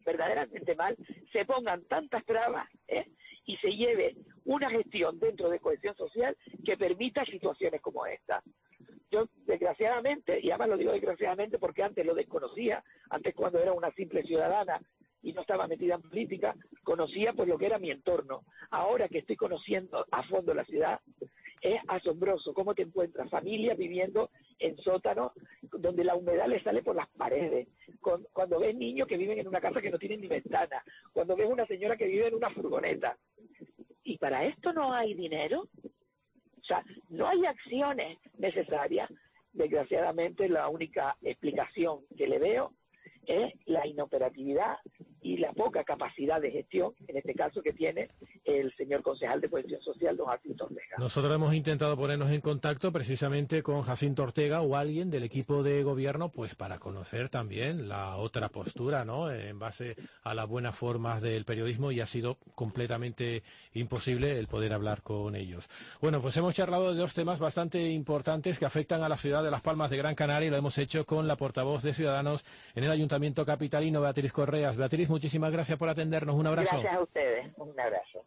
[SPEAKER 7] se pongan tantas trabas y se lleve una gestión dentro de cohesión social que permita situaciones como esta. Yo, desgraciadamente, y además lo digo desgraciadamente porque antes lo desconocía, antes cuando era una simple ciudadana y no estaba metida en política, conocía pues lo que era mi entorno. Ahora que estoy conociendo a fondo la ciudad, es asombroso cómo te encuentras familias viviendo en sótanos donde la humedad les sale por las paredes, cuando ves niños que viven en una casa que no tienen ni ventana, cuando ves una señora que vive en una furgoneta. ¿Y para esto no hay dinero? O sea, no hay acciones necesarias. Desgraciadamente, la única explicación que le veo es la inoperatividad y la poca capacidad de gestión, en este caso, que tiene el señor concejal de Cohesión Social, don Jacinto Ortega.
[SPEAKER 13] Nosotros hemos intentado ponernos en contacto precisamente con Jacinto Ortega o alguien del equipo de gobierno, pues para conocer también la otra postura, ¿no?, en base a las buenas formas del periodismo, y ha sido completamente imposible el poder hablar con ellos. Bueno, pues hemos charlado de dos temas bastante importantes que afectan a la ciudad de Las Palmas de Gran Canaria, y lo hemos hecho con la portavoz de Ciudadanos en el Ayuntamiento capitalino, Beatriz Correas. Beatriz, muchísimas gracias por atendernos. Un abrazo.
[SPEAKER 7] Gracias a ustedes. Un abrazo.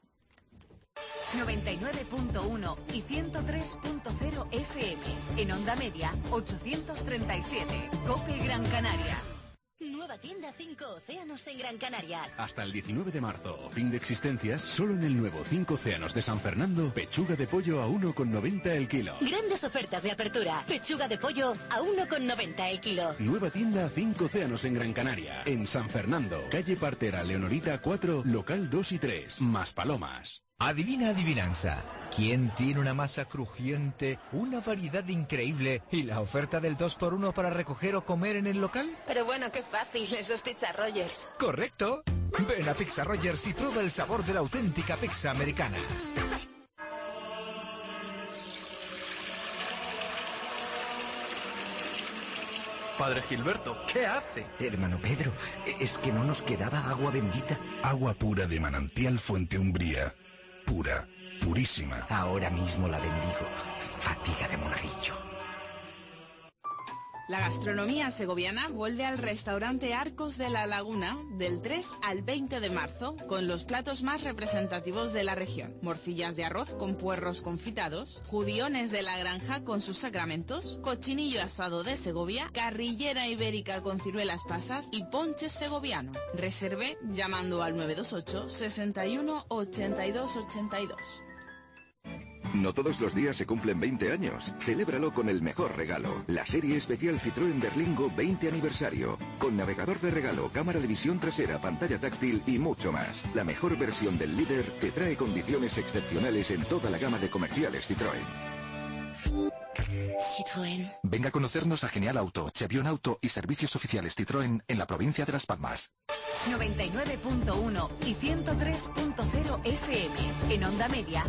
[SPEAKER 20] 99.1 y 103.0 FM. En onda media, 837. COPE Gran Canaria.
[SPEAKER 19] Nueva tienda 5 Océanos en Gran Canaria.
[SPEAKER 1] Hasta el 19 de marzo, fin de existencias, solo en el nuevo 5 Océanos de San Fernando, pechuga de pollo a 1,90 el kilo.
[SPEAKER 19] Grandes ofertas de apertura. Pechuga de pollo a 1,90 el kilo.
[SPEAKER 1] Nueva tienda 5 Océanos en Gran Canaria, en San Fernando, calle Partera Leonorita 4, local 2 y 3, Maspalomas.
[SPEAKER 8] Adivina adivinanza. ¿Quién tiene una masa crujiente, una variedad increíble y la oferta del 2x1 para recoger o comer en el local?
[SPEAKER 20] Pero bueno, qué fácil, esos Pizza Rogers.
[SPEAKER 8] ¡Correcto! Ven a Pizza Rogers y prueba el sabor de la auténtica pizza americana.
[SPEAKER 26] Padre Gilberto, ¿qué hace?
[SPEAKER 27] Hermano Pedro, es que no nos quedaba agua bendita.
[SPEAKER 28] Agua pura de manantial Fuente Umbría. Pura, purísima.
[SPEAKER 27] Ahora mismo la bendigo. Fatiga de monaguillo.
[SPEAKER 5] La gastronomía segoviana vuelve al restaurante Arcos de la Laguna del 3 al 20 de marzo con los platos más representativos de la región. Morcillas de arroz con puerros confitados, judiones de la granja con sus sacramentos, cochinillo asado de Segovia, carrillera ibérica con ciruelas pasas y ponche segoviano. Reserve llamando al 928 61 82 82.
[SPEAKER 24] No todos los días se cumplen 20 años. Celébralo con el mejor regalo. La serie especial Citroën Berlingo 20 aniversario. Con navegador de regalo, cámara de visión trasera, pantalla táctil y mucho más. La mejor versión del líder te trae condiciones excepcionales en toda la gama de comerciales Citroën.
[SPEAKER 20] Citroën.
[SPEAKER 25] Venga a conocernos a Genial Auto, Chevión Auto y servicios oficiales Citroën en la provincia de Las Palmas.
[SPEAKER 20] 99.1 y 103.0 FM. En onda media,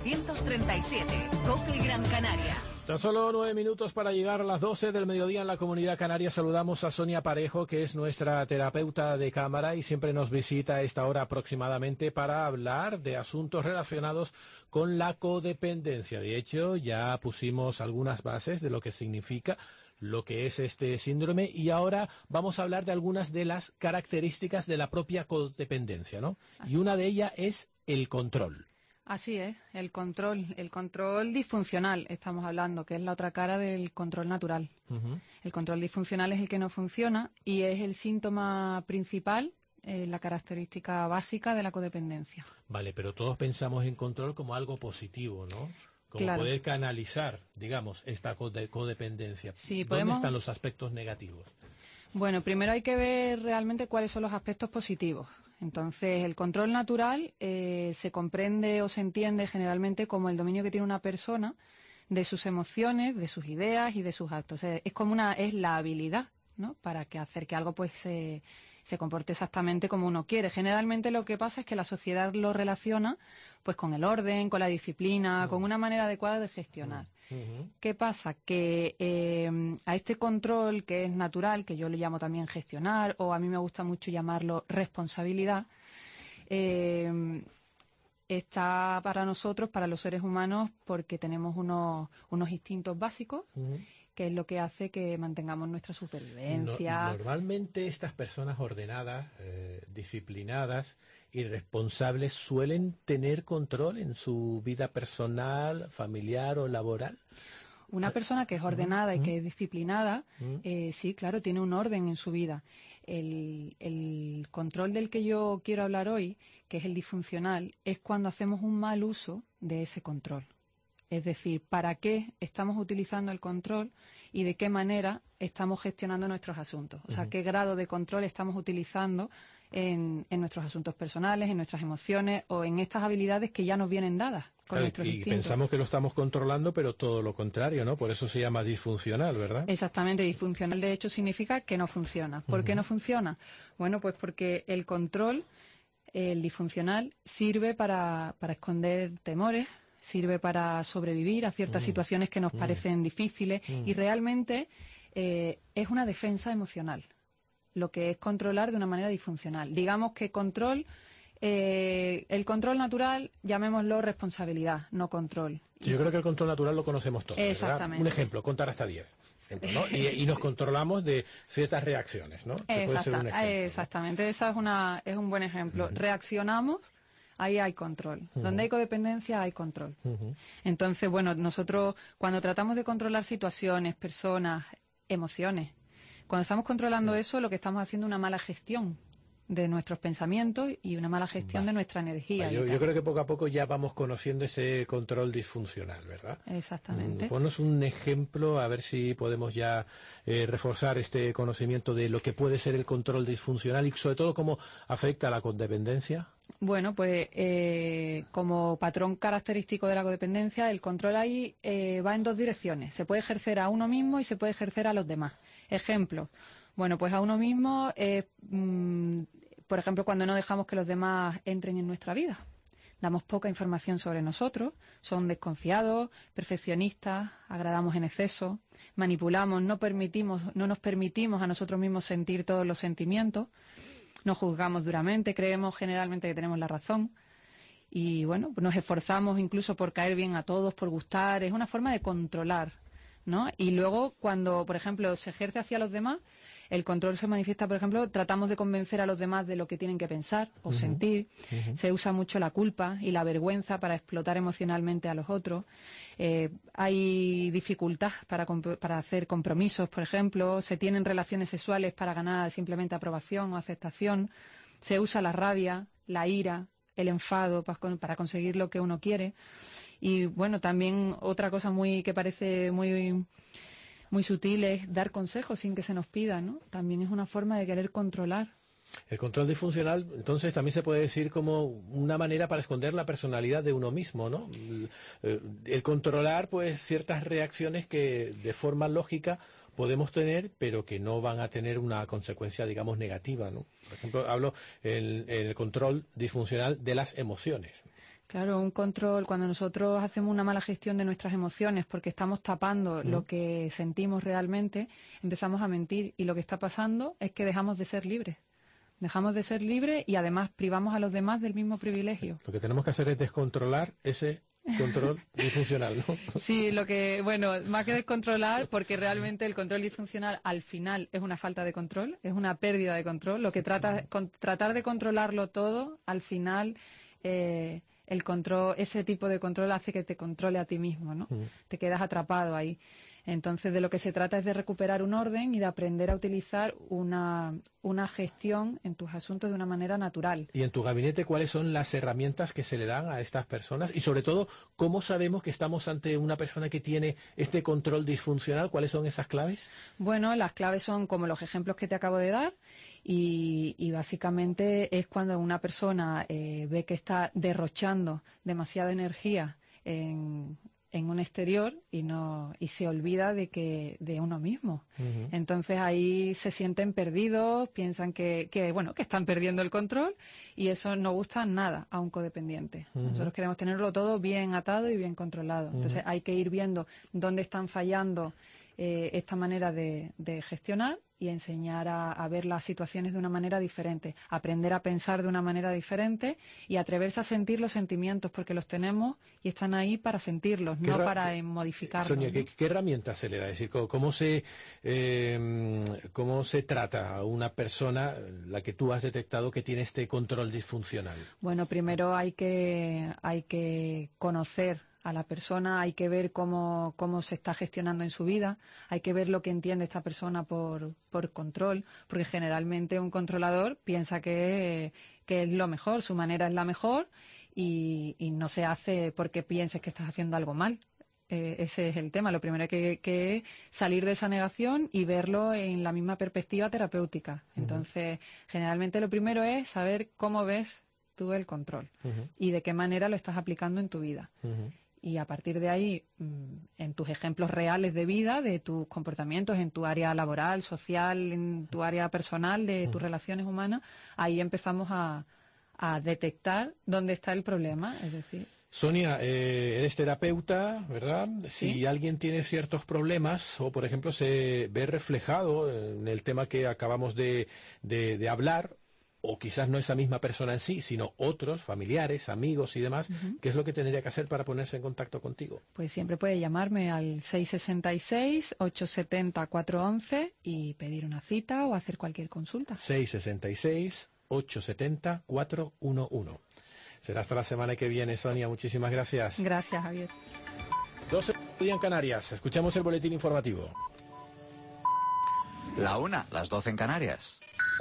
[SPEAKER 20] 837. COPE Gran Canaria.
[SPEAKER 13] Tan solo 9 minutos para llegar a las 12 del mediodía en la Comunidad Canaria. Saludamos a Sonia Parejo, que es nuestra terapeuta de cámara y siempre nos visita a esta hora aproximadamente para hablar de asuntos relacionados con la codependencia. De hecho, ya pusimos algunas bases de lo que significa, lo que es este síndrome, y ahora vamos a hablar de algunas de las características de la propia codependencia, ¿no? Y una de ellas es el control.
[SPEAKER 9] Así es, el control disfuncional estamos hablando, que es la otra cara del control natural. El control disfuncional es el que no funciona y es el síntoma principal, la característica básica de la codependencia.
[SPEAKER 13] Vale, pero todos pensamos en control como algo positivo, ¿no? Como
[SPEAKER 9] claro.
[SPEAKER 13] Poder canalizar, digamos, esta codependencia.
[SPEAKER 9] Sí,
[SPEAKER 13] ¿Dónde están los aspectos negativos?
[SPEAKER 9] Bueno, primero hay que ver realmente cuáles son los aspectos positivos. Entonces, el control natural se comprende o se entiende generalmente como el dominio que tiene una persona de sus emociones, de sus ideas y de sus actos. Es la habilidad, ¿no?, para hacer que algo pues se comporte exactamente como uno quiere. Generalmente lo que pasa es que la sociedad lo relaciona pues con el orden, con la disciplina, con una manera adecuada de gestionar. ¿Qué pasa? Que a este control que es natural, que yo lo llamo también gestionar, o a mí me gusta mucho llamarlo responsabilidad, está para nosotros, para los seres humanos, porque tenemos unos instintos básicos, que es lo que hace que mantengamos nuestra supervivencia.
[SPEAKER 13] Normalmente estas personas ordenadas, disciplinadas y responsables suelen tener control en su vida personal, familiar o laboral.
[SPEAKER 9] Una persona que es ordenada y que es disciplinada, sí, claro, tiene un orden en su vida. El control del que yo quiero hablar hoy, que es el disfuncional, es cuando hacemos un mal uso de ese control. Es decir, ¿para qué estamos utilizando el control y de qué manera estamos gestionando nuestros asuntos? O sea, ¿qué grado de control estamos utilizando en nuestros asuntos personales, en nuestras emociones o en estas habilidades que ya nos vienen dadas con nuestros instintos?
[SPEAKER 13] Y pensamos que lo estamos controlando, pero todo lo contrario, ¿no? Por eso se llama disfuncional, ¿verdad?
[SPEAKER 9] Exactamente, disfuncional de hecho significa que no funciona. ¿Por qué no funciona? Bueno, pues porque el control el disfuncional sirve para esconder temores, sirve para sobrevivir a ciertas situaciones que nos parecen difíciles y realmente es una defensa emocional, lo que es controlar de una manera disfuncional. Digamos que el control natural, llamémoslo responsabilidad, no control.
[SPEAKER 13] Yo creo que el control natural lo conocemos todos.
[SPEAKER 9] Exactamente.
[SPEAKER 13] ¿Verdad? Un ejemplo, contar hasta 10. ¿No? Y nos controlamos de ciertas reacciones, ¿no? Que puede ser un ejemplo,
[SPEAKER 9] exactamente, esa es un buen ejemplo. Reaccionamos, ahí hay control. Donde hay codependencia hay control. Entonces, bueno, nosotros cuando tratamos de controlar situaciones, personas, emociones, cuando estamos controlando eso, lo que estamos haciendo es una mala gestión de nuestros pensamientos y una mala gestión de nuestra energía.
[SPEAKER 13] Yo creo que poco a poco ya vamos conociendo ese control disfuncional, ¿verdad?
[SPEAKER 9] Exactamente.
[SPEAKER 13] Ponnos un ejemplo, a ver si podemos ya reforzar este conocimiento de lo que puede ser el control disfuncional y sobre todo cómo afecta a la codependencia.
[SPEAKER 9] Bueno, pues como patrón característico de la codependencia, el control ahí va en dos direcciones. Se puede ejercer a uno mismo y se puede ejercer a los demás. Ejemplo. Bueno, pues a uno mismo, por ejemplo, cuando no dejamos que los demás entren en nuestra vida. Damos poca información sobre nosotros, son desconfiados, perfeccionistas, agradamos en exceso, manipulamos, no nos permitimos a nosotros mismos sentir todos los sentimientos, nos juzgamos duramente, creemos generalmente que tenemos la razón y, bueno, nos esforzamos incluso por caer bien a todos, por gustar, es una forma de controlar, ¿no? Y luego, cuando, por ejemplo, se ejerce hacia los demás, el control se manifiesta, por ejemplo, tratamos de convencer a los demás de lo que tienen que pensar o sentir. Se usa mucho la culpa y la vergüenza para explotar emocionalmente a los otros. Hay dificultad para hacer compromisos, por ejemplo. Se tienen relaciones sexuales para ganar simplemente aprobación o aceptación. Se usa la rabia, la ira, el enfado para conseguir lo que uno quiere. Y bueno, también otra cosa que parece muy sutil es dar consejos sin que se nos pida, ¿no? También es una forma de querer controlar.
[SPEAKER 13] El control disfuncional, entonces, también se puede decir como una manera para esconder la personalidad de uno mismo, ¿no? El controlar, pues, ciertas reacciones que de forma lógica podemos tener, pero que no van a tener una consecuencia, digamos, negativa, ¿no? Por ejemplo, hablo en el control disfuncional de las emociones.
[SPEAKER 9] Claro, un control, cuando nosotros hacemos una mala gestión de nuestras emociones porque estamos tapando lo que sentimos realmente, empezamos a mentir y lo que está pasando es que dejamos de ser libres. Dejamos de ser libres y además privamos a los demás del mismo privilegio.
[SPEAKER 13] Lo que tenemos que hacer es descontrolar ese control disfuncional, ¿no?
[SPEAKER 9] Sí, más que descontrolar, porque realmente el control disfuncional al final es una falta de control, es una pérdida de control. Lo que tratar de controlarlo todo, al final el control, ese tipo de control hace que te controle a ti mismo, ¿no? Te quedas atrapado ahí. Entonces, de lo que se trata es de recuperar un orden y de aprender a utilizar una gestión en tus asuntos de una manera natural.
[SPEAKER 13] ¿Y en tu gabinete cuáles son las herramientas que se le dan a estas personas? Y sobre todo, ¿cómo sabemos que estamos ante una persona que tiene este control disfuncional? ¿Cuáles son esas claves?
[SPEAKER 9] Bueno, las claves son como los ejemplos que te acabo de dar y básicamente es cuando una persona ve que está derrochando demasiada energía en un exterior y se olvida de uno mismo. Entonces ahí se sienten perdidos, piensan que están perdiendo el control y eso no gusta nada a un codependiente. Nosotros queremos tenerlo todo bien atado y bien controlado. Entonces hay que ir viendo dónde están fallando esta manera de gestionar y enseñar a ver las situaciones de una manera diferente, aprender a pensar de una manera diferente y atreverse a sentir los sentimientos, porque los tenemos y están ahí para sentirlos, no para modificarlos.
[SPEAKER 13] Sonia,
[SPEAKER 9] ¿no?
[SPEAKER 13] ¿qué herramientas se le da? Es decir, ¿cómo se trata a una persona, la que tú has detectado que tiene este control disfuncional?
[SPEAKER 9] Bueno, primero hay que conocer a la persona, hay que ver cómo se está gestionando en su vida, hay que ver lo que entiende esta persona por control, porque generalmente un controlador piensa que es lo mejor, su manera es la mejor y no se hace porque pienses que estás haciendo algo mal. Ese es el tema. Lo primero que salir de esa negación y verlo en la misma perspectiva terapéutica. Entonces, generalmente lo primero es saber cómo ves tú el control y de qué manera lo estás aplicando en tu vida. Y a partir de ahí, en tus ejemplos reales de vida, de tus comportamientos, en tu área laboral, social, en tu área personal, de tus relaciones humanas, ahí empezamos a a detectar dónde está el problema, es decir.
[SPEAKER 13] Sonia, eres terapeuta, ¿verdad?
[SPEAKER 9] Sí.
[SPEAKER 13] Si alguien tiene ciertos problemas o, por ejemplo, se ve reflejado en el tema que acabamos de hablar, o quizás no esa misma persona en sí, sino otros, familiares, amigos y demás, ¿qué es lo que tendría que hacer para ponerse en contacto contigo?
[SPEAKER 9] Pues siempre puede llamarme al 666-870-411 y pedir una cita o hacer cualquier consulta.
[SPEAKER 13] 666-870-411. Será hasta la semana que viene, Sonia. Muchísimas gracias.
[SPEAKER 9] Gracias, Javier.
[SPEAKER 13] 12 en Canarias. Escuchamos el boletín informativo.
[SPEAKER 2] La 1, las 12 en Canarias.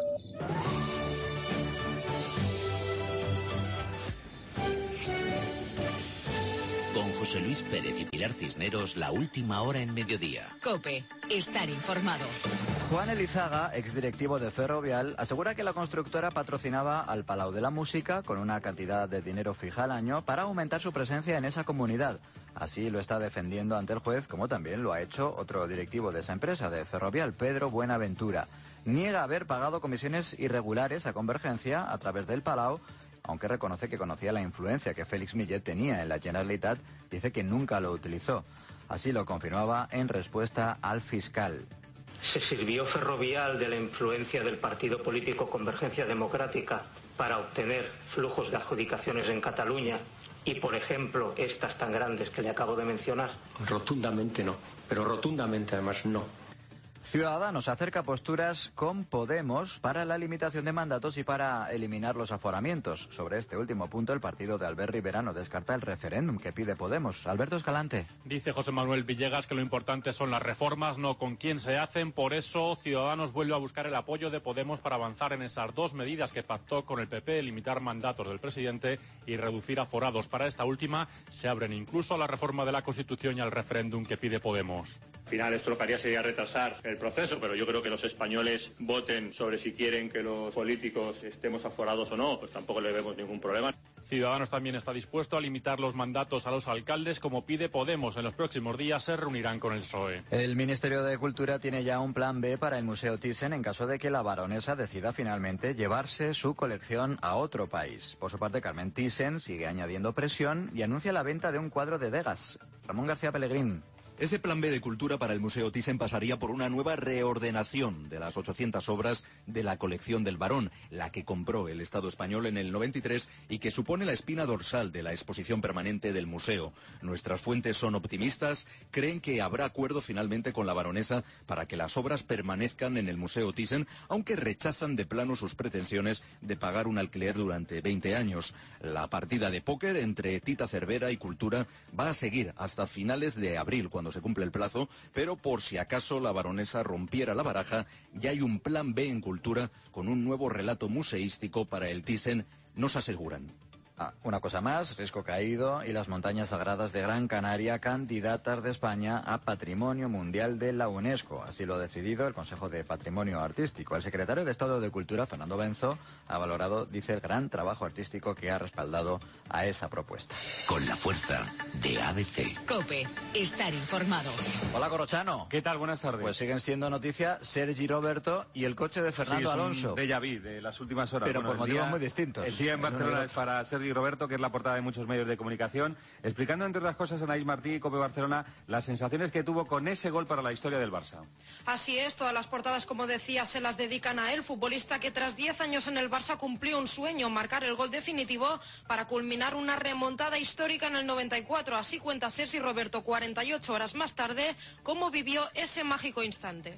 [SPEAKER 10] Con José Luis Pérez y Pilar Cisneros, la última hora en mediodía.
[SPEAKER 20] COPE, estar informado.
[SPEAKER 2] Juan Elizaga, exdirectivo de Ferrovial, asegura que la constructora patrocinaba al Palau de la Música con una cantidad de dinero fija al año para aumentar su presencia en esa comunidad. Así lo está defendiendo ante el juez, como también lo ha hecho otro directivo de esa empresa, de Ferrovial, Pedro Buenaventura. Niega haber pagado comisiones irregulares a Convergencia a través del Palau, aunque reconoce que conocía la influencia que Félix Millet tenía en la Generalitat, dice que nunca lo utilizó. Así lo confirmaba en respuesta al fiscal.
[SPEAKER 11] ¿Se sirvió Ferrovial de la influencia del partido político Convergencia Democrática para obtener flujos de adjudicaciones en Cataluña y, por ejemplo, estas tan grandes que le acabo de mencionar? Rotundamente no, pero rotundamente además no.
[SPEAKER 2] Ciudadanos acerca posturas con Podemos para la limitación de mandatos y para eliminar los aforamientos. Sobre este último punto, el partido de Albert Rivera no descarta el referéndum que pide Podemos. Alberto Escalante.
[SPEAKER 12] Dice José Manuel Villegas que lo importante son las reformas, no con quién se hacen. Por eso, Ciudadanos vuelve a buscar el apoyo de Podemos para avanzar en esas dos medidas que pactó con el PP, limitar mandatos del presidente y reducir aforados. Para esta última, se abren incluso a la reforma de la Constitución y al referéndum que pide Podemos.
[SPEAKER 14] Al final, esto lo que haría sería retrasar el proceso, pero yo creo que los españoles voten sobre si quieren que los políticos estemos aforados o no, pues tampoco le vemos ningún problema.
[SPEAKER 12] Ciudadanos también está dispuesto a limitar los mandatos a los alcaldes, como pide Podemos. En los próximos días se reunirán con el PSOE.
[SPEAKER 2] El Ministerio de Cultura tiene ya un plan B para el Museo Thyssen en caso de que la baronesa decida finalmente llevarse su colección a otro país. Por su parte, Carmen Thyssen sigue añadiendo presión y anuncia la venta de un cuadro de Degas. Ramón García Pellegrín.
[SPEAKER 16] Ese plan B de cultura para el Museo Thyssen pasaría por una nueva reordenación de las 800 obras de la colección del Barón, la que compró el Estado español en el 93 y que supone la espina dorsal de la exposición permanente del museo. Nuestras fuentes son optimistas, creen que habrá acuerdo finalmente con la baronesa para que las obras permanezcan en el Museo Thyssen, aunque rechazan de plano sus pretensiones de pagar un alquiler durante 20 años. La partida de póker entre Tita Cervera y Cultura va a seguir hasta finales de abril, cuando se cumple el plazo, pero por si acaso la baronesa rompiera la baraja, ya hay un plan B en Cultura con un nuevo relato museístico para el Thyssen, nos aseguran.
[SPEAKER 2] Una cosa más, Risco Caído y las montañas sagradas de Gran Canaria, candidatas de España a Patrimonio Mundial de la UNESCO. Así lo ha decidido el Consejo de Patrimonio Artístico. El secretario de Estado de Cultura, Fernando Benzo, ha valorado, dice, el gran trabajo artístico que ha respaldado a esa propuesta.
[SPEAKER 10] Con la fuerza de ABC.
[SPEAKER 20] COPE, estar informado.
[SPEAKER 2] Hola, Corochano.
[SPEAKER 17] ¿Qué tal? Buenas tardes.
[SPEAKER 2] Pues siguen siendo noticia Sergi Roberto y el coche de Fernando Alonso.
[SPEAKER 17] Un déjà vu de las últimas horas.
[SPEAKER 2] Pero por motivos muy distintos.
[SPEAKER 17] El día en Barcelona es para Sergi Roberto, que es la portada de muchos medios de comunicación, explicando entre otras cosas Anaís Martí y COPE Barcelona las sensaciones que tuvo con ese gol para la historia del Barça.
[SPEAKER 18] Así es, todas las portadas, como decía, se las dedican a él, futbolista que tras 10 años en el Barça cumplió un sueño, marcar el gol definitivo para culminar una remontada histórica en el 94. Así cuenta Sergi Roberto 48 horas más tarde cómo vivió ese mágico instante.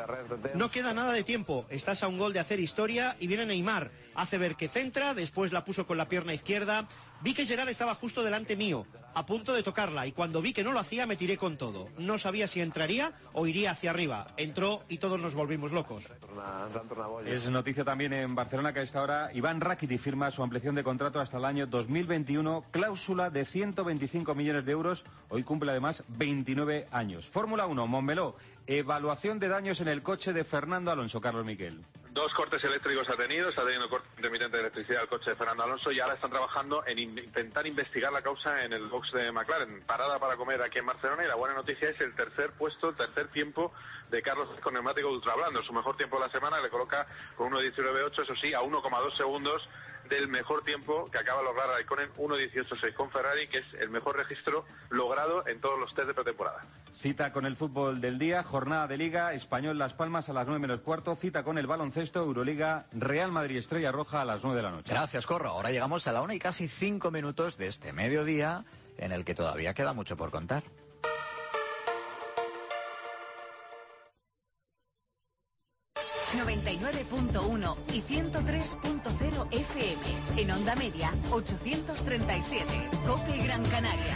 [SPEAKER 21] No queda nada de tiempo, estás a un gol de hacer historia y viene Neymar, hace ver que centra, después la puso con la pierna izquierda. Vi que Gerard estaba justo delante mío, a punto de tocarla, y cuando vi que no lo hacía me tiré con todo. No sabía si entraría o iría hacia arriba. Entró y todos nos volvimos locos.
[SPEAKER 17] Es noticia también en Barcelona que a esta hora Iván Rakiti firma su ampliación de contrato hasta el año 2021, cláusula de 125 millones de euros. Hoy cumple además 29 años. Fórmula 1, Montmeló, evaluación de daños en el coche de Fernando Alonso. Carlos Miquel.
[SPEAKER 30] 2 cortes eléctricos está teniendo corte intermitente de electricidad el coche de Fernando Alonso y ahora están trabajando en intentar investigar la causa en el box de McLaren. Parada para comer aquí en Barcelona y la buena noticia es el tercer tiempo de Carlos con neumático ultra blando. Su mejor tiempo de la semana le coloca con 1.19.8, eso sí, a 1,2 segundos del mejor tiempo que acaba de lograr Raikkonen, 1.18.6 con Ferrari, que es el mejor registro logrado en todos los test de pretemporada.
[SPEAKER 17] Cita con el fútbol del día, jornada de Liga, Español Las Palmas a las 9 menos cuarto, cita con el baloncesto, Euroliga, Real Madrid Estrella Roja a las 9 de la noche.
[SPEAKER 2] Gracias, Corro. Ahora llegamos a la 1 y casi 5 minutos de este mediodía, en el que todavía queda mucho por contar.
[SPEAKER 1] ...99.1 y 103.0 FM. En onda media, 837. COPE Gran Canaria.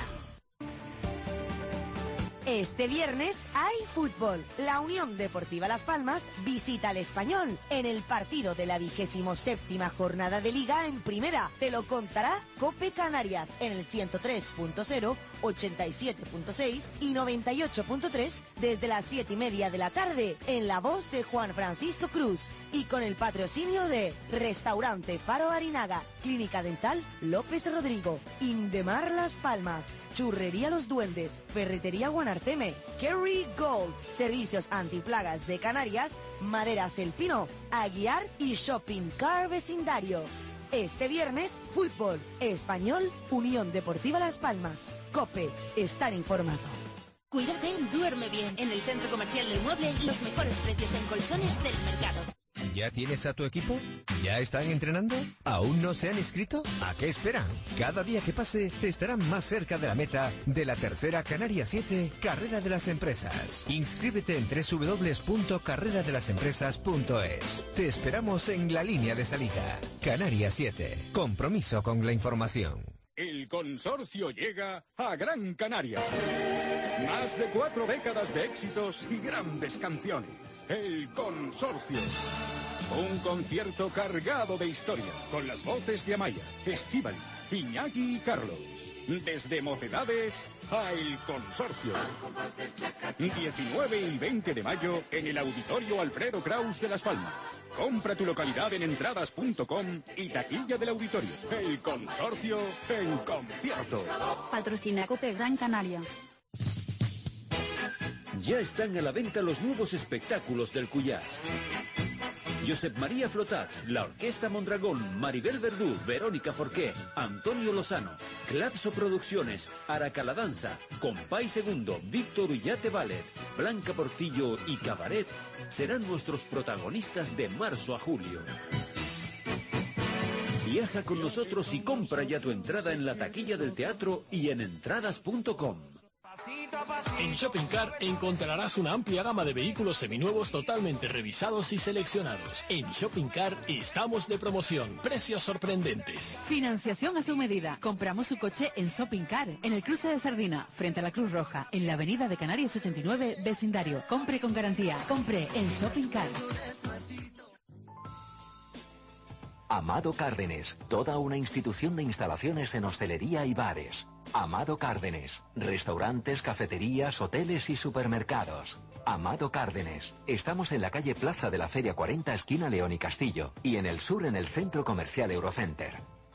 [SPEAKER 3] Este viernes hay fútbol. La Unión Deportiva Las Palmas visita al Español en el partido de la 27ª jornada de Liga en Primera. Te lo contará COPE Canarias en el 103.0, 87.6 y 98.3 desde las 7:30 de la tarde en la voz de Juan Francisco Cruz y con el patrocinio de Restaurante Faro Arinaga, Clínica Dental López Rodrigo, Indemar Las Palmas, Churrería Los Duendes, Ferretería Guanarteme, Kerry Gold, Servicios Antiplagas de Canarias, Maderas El Pino, Aguiar y Shopping Car Vecindario. Este viernes, fútbol, Español, Unión Deportiva Las Palmas. COPE, estar informado.
[SPEAKER 20] Cuídate, duerme bien. En el Centro Comercial del Mueble, los mejores precios en colchones del mercado.
[SPEAKER 8] ¿Ya tienes a tu equipo? ¿Ya están entrenando? ¿Aún no se han inscrito? ¿A qué esperan? Cada día que pase estarán más cerca de la meta de la tercera Canarias 7 Carrera de las Empresas. Inscríbete en www.carreradelasempresas.es. Te esperamos en la línea de salida. Canarias 7. Compromiso con la información.
[SPEAKER 4] El consorcio llega a Gran Canaria. Más de 4 décadas de éxitos y grandes canciones. El consorcio. Un concierto cargado de historia, con las voces de Amaya, Estíbaliz, Iñaki y Carlos. Desde Mocedades a El Consorcio. 19 y 20 de mayo en el Auditorio Alfredo Kraus de Las Palmas. Compra tu localidad en entradas.com y taquilla del auditorio. El Consorcio en concierto.
[SPEAKER 6] Patrocina COPE Gran Canaria.
[SPEAKER 7] Ya están a la venta los nuevos espectáculos del Cuyás. Josep María Flotats, la Orquesta Mondragón, Maribel Verdú, Verónica Forqué, Antonio Lozano, Clapso Producciones, Aracala Danza, Compay Segundo, Víctor Ullate Ballet, Blanca Portillo y Cabaret serán nuestros protagonistas de marzo a julio. Viaja con nosotros y compra ya tu entrada en la taquilla del teatro y en entradas.com.
[SPEAKER 13] En Shopping Car encontrarás una amplia gama de vehículos seminuevos totalmente revisados y seleccionados. En Shopping Car estamos de promoción, precios sorprendentes.
[SPEAKER 6] Financiación a su medida. Compramos su coche en Shopping Car, en el cruce de Sardina, frente a la Cruz Roja, en la avenida de Canarias 89, vecindario. Compre con garantía. Compre en Shopping Car.
[SPEAKER 15] Amado Cárdenes, toda una institución de instalaciones en hostelería y bares. Amado Cárdenes, restaurantes, cafeterías, hoteles y supermercados. Amado Cárdenes, estamos en la calle Plaza de la Feria 40, esquina León y Castillo, y en el sur en el Centro Comercial Eurocenter.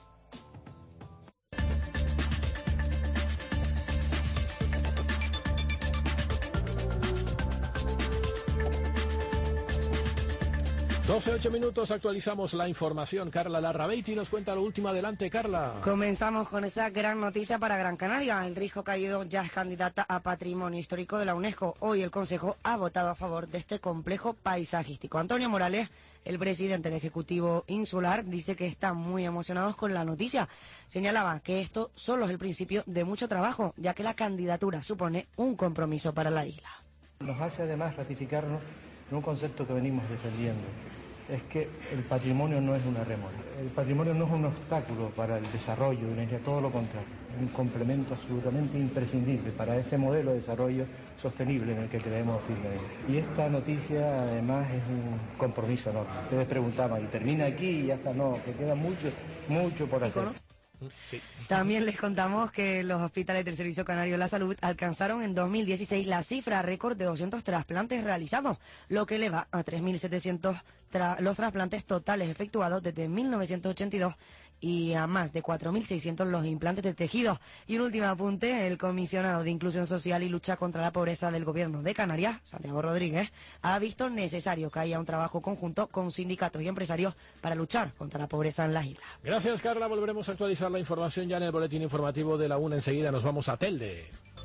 [SPEAKER 13] Doce, 8 minutos, actualizamos la información. Carla Larrabeiti nos cuenta lo último. Adelante, Carla.
[SPEAKER 19] Comenzamos con esa gran noticia para Gran Canaria. El Risco Caído ya es candidata a Patrimonio Histórico de la UNESCO. Hoy el Consejo ha votado a favor de este complejo paisajístico. Antonio Morales, el presidente del Ejecutivo Insular, dice que están muy emocionados con la noticia. Señalaba que esto solo es el principio de mucho trabajo, ya que la candidatura supone un compromiso para la isla.
[SPEAKER 22] Nos hace además ratificarnos en un concepto que venimos defendiendo. Es que el patrimonio no es una rémora. El patrimonio no es un obstáculo para el desarrollo de una isla, todo lo contrario. Es un complemento absolutamente imprescindible para ese modelo de desarrollo sostenible en el que creemos firmemente. Y esta noticia además es un compromiso enorme. Ustedes preguntaban, ¿y termina aquí y ya está? No, que queda mucho por hacer.
[SPEAKER 19] Sí. También les contamos que los hospitales del Servicio Canario de la Salud alcanzaron en 2016 la cifra récord de 200 trasplantes realizados, lo que eleva a 3.700 los trasplantes totales efectuados desde 1982 y a más de 4.600 los implantes de tejidos. Y un último apunte, el comisionado de Inclusión Social y Lucha contra la Pobreza del Gobierno de Canarias, Santiago Rodríguez, ha visto necesario que haya un trabajo conjunto con sindicatos y empresarios para luchar contra la pobreza en las islas.
[SPEAKER 13] Gracias, Carla. Volveremos a actualizar la información ya en el boletín informativo de la 1. Enseguida nos vamos a Telde.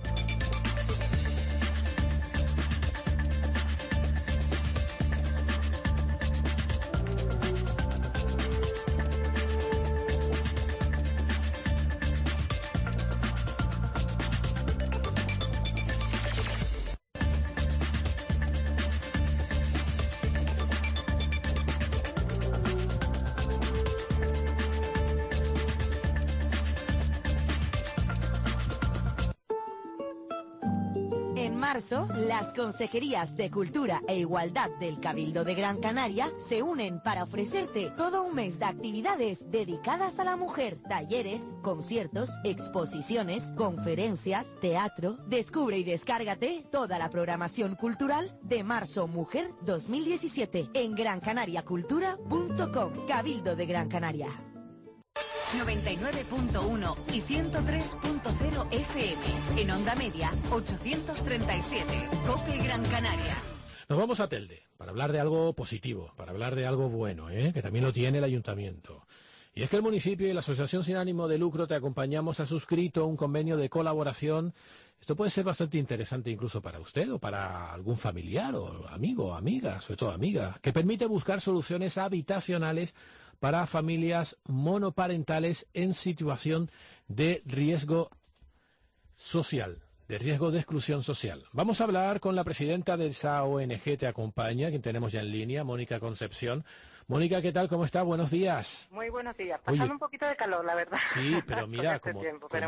[SPEAKER 3] En marzo, las Consejerías de Cultura e Igualdad del Cabildo de Gran Canaria se unen para ofrecerte todo un mes de actividades dedicadas a la mujer. Talleres, conciertos, exposiciones, conferencias, teatro. Descubre y descárgate toda la programación cultural de Marzo Mujer 2017 en grancanariacultura.com. Cabildo de Gran Canaria.
[SPEAKER 1] 99.1 y 103.0 FM. En onda media, 837. COPE Gran Canaria.
[SPEAKER 13] Nos vamos a Telde para hablar de algo positivo, para hablar de algo bueno, que también lo tiene el ayuntamiento. Y es que el municipio y la Asociación Sin Ánimo de Lucro Te Acompañamos ha suscrito un convenio de colaboración. Esto puede ser bastante interesante incluso para usted o para algún familiar o amigo o amiga, sobre todo amiga, que permite buscar soluciones habitacionales para familias monoparentales en situación de riesgo social, de riesgo de exclusión social. Vamos a hablar con la presidenta de esa ONG Te Acompaña, quien tenemos ya en línea, Mónica Concepción. Mónica, ¿qué tal? ¿Cómo está? Buenos días.
[SPEAKER 5] Muy buenos días. Pasando un poquito de calor, la verdad.
[SPEAKER 13] Sí, pero mira, como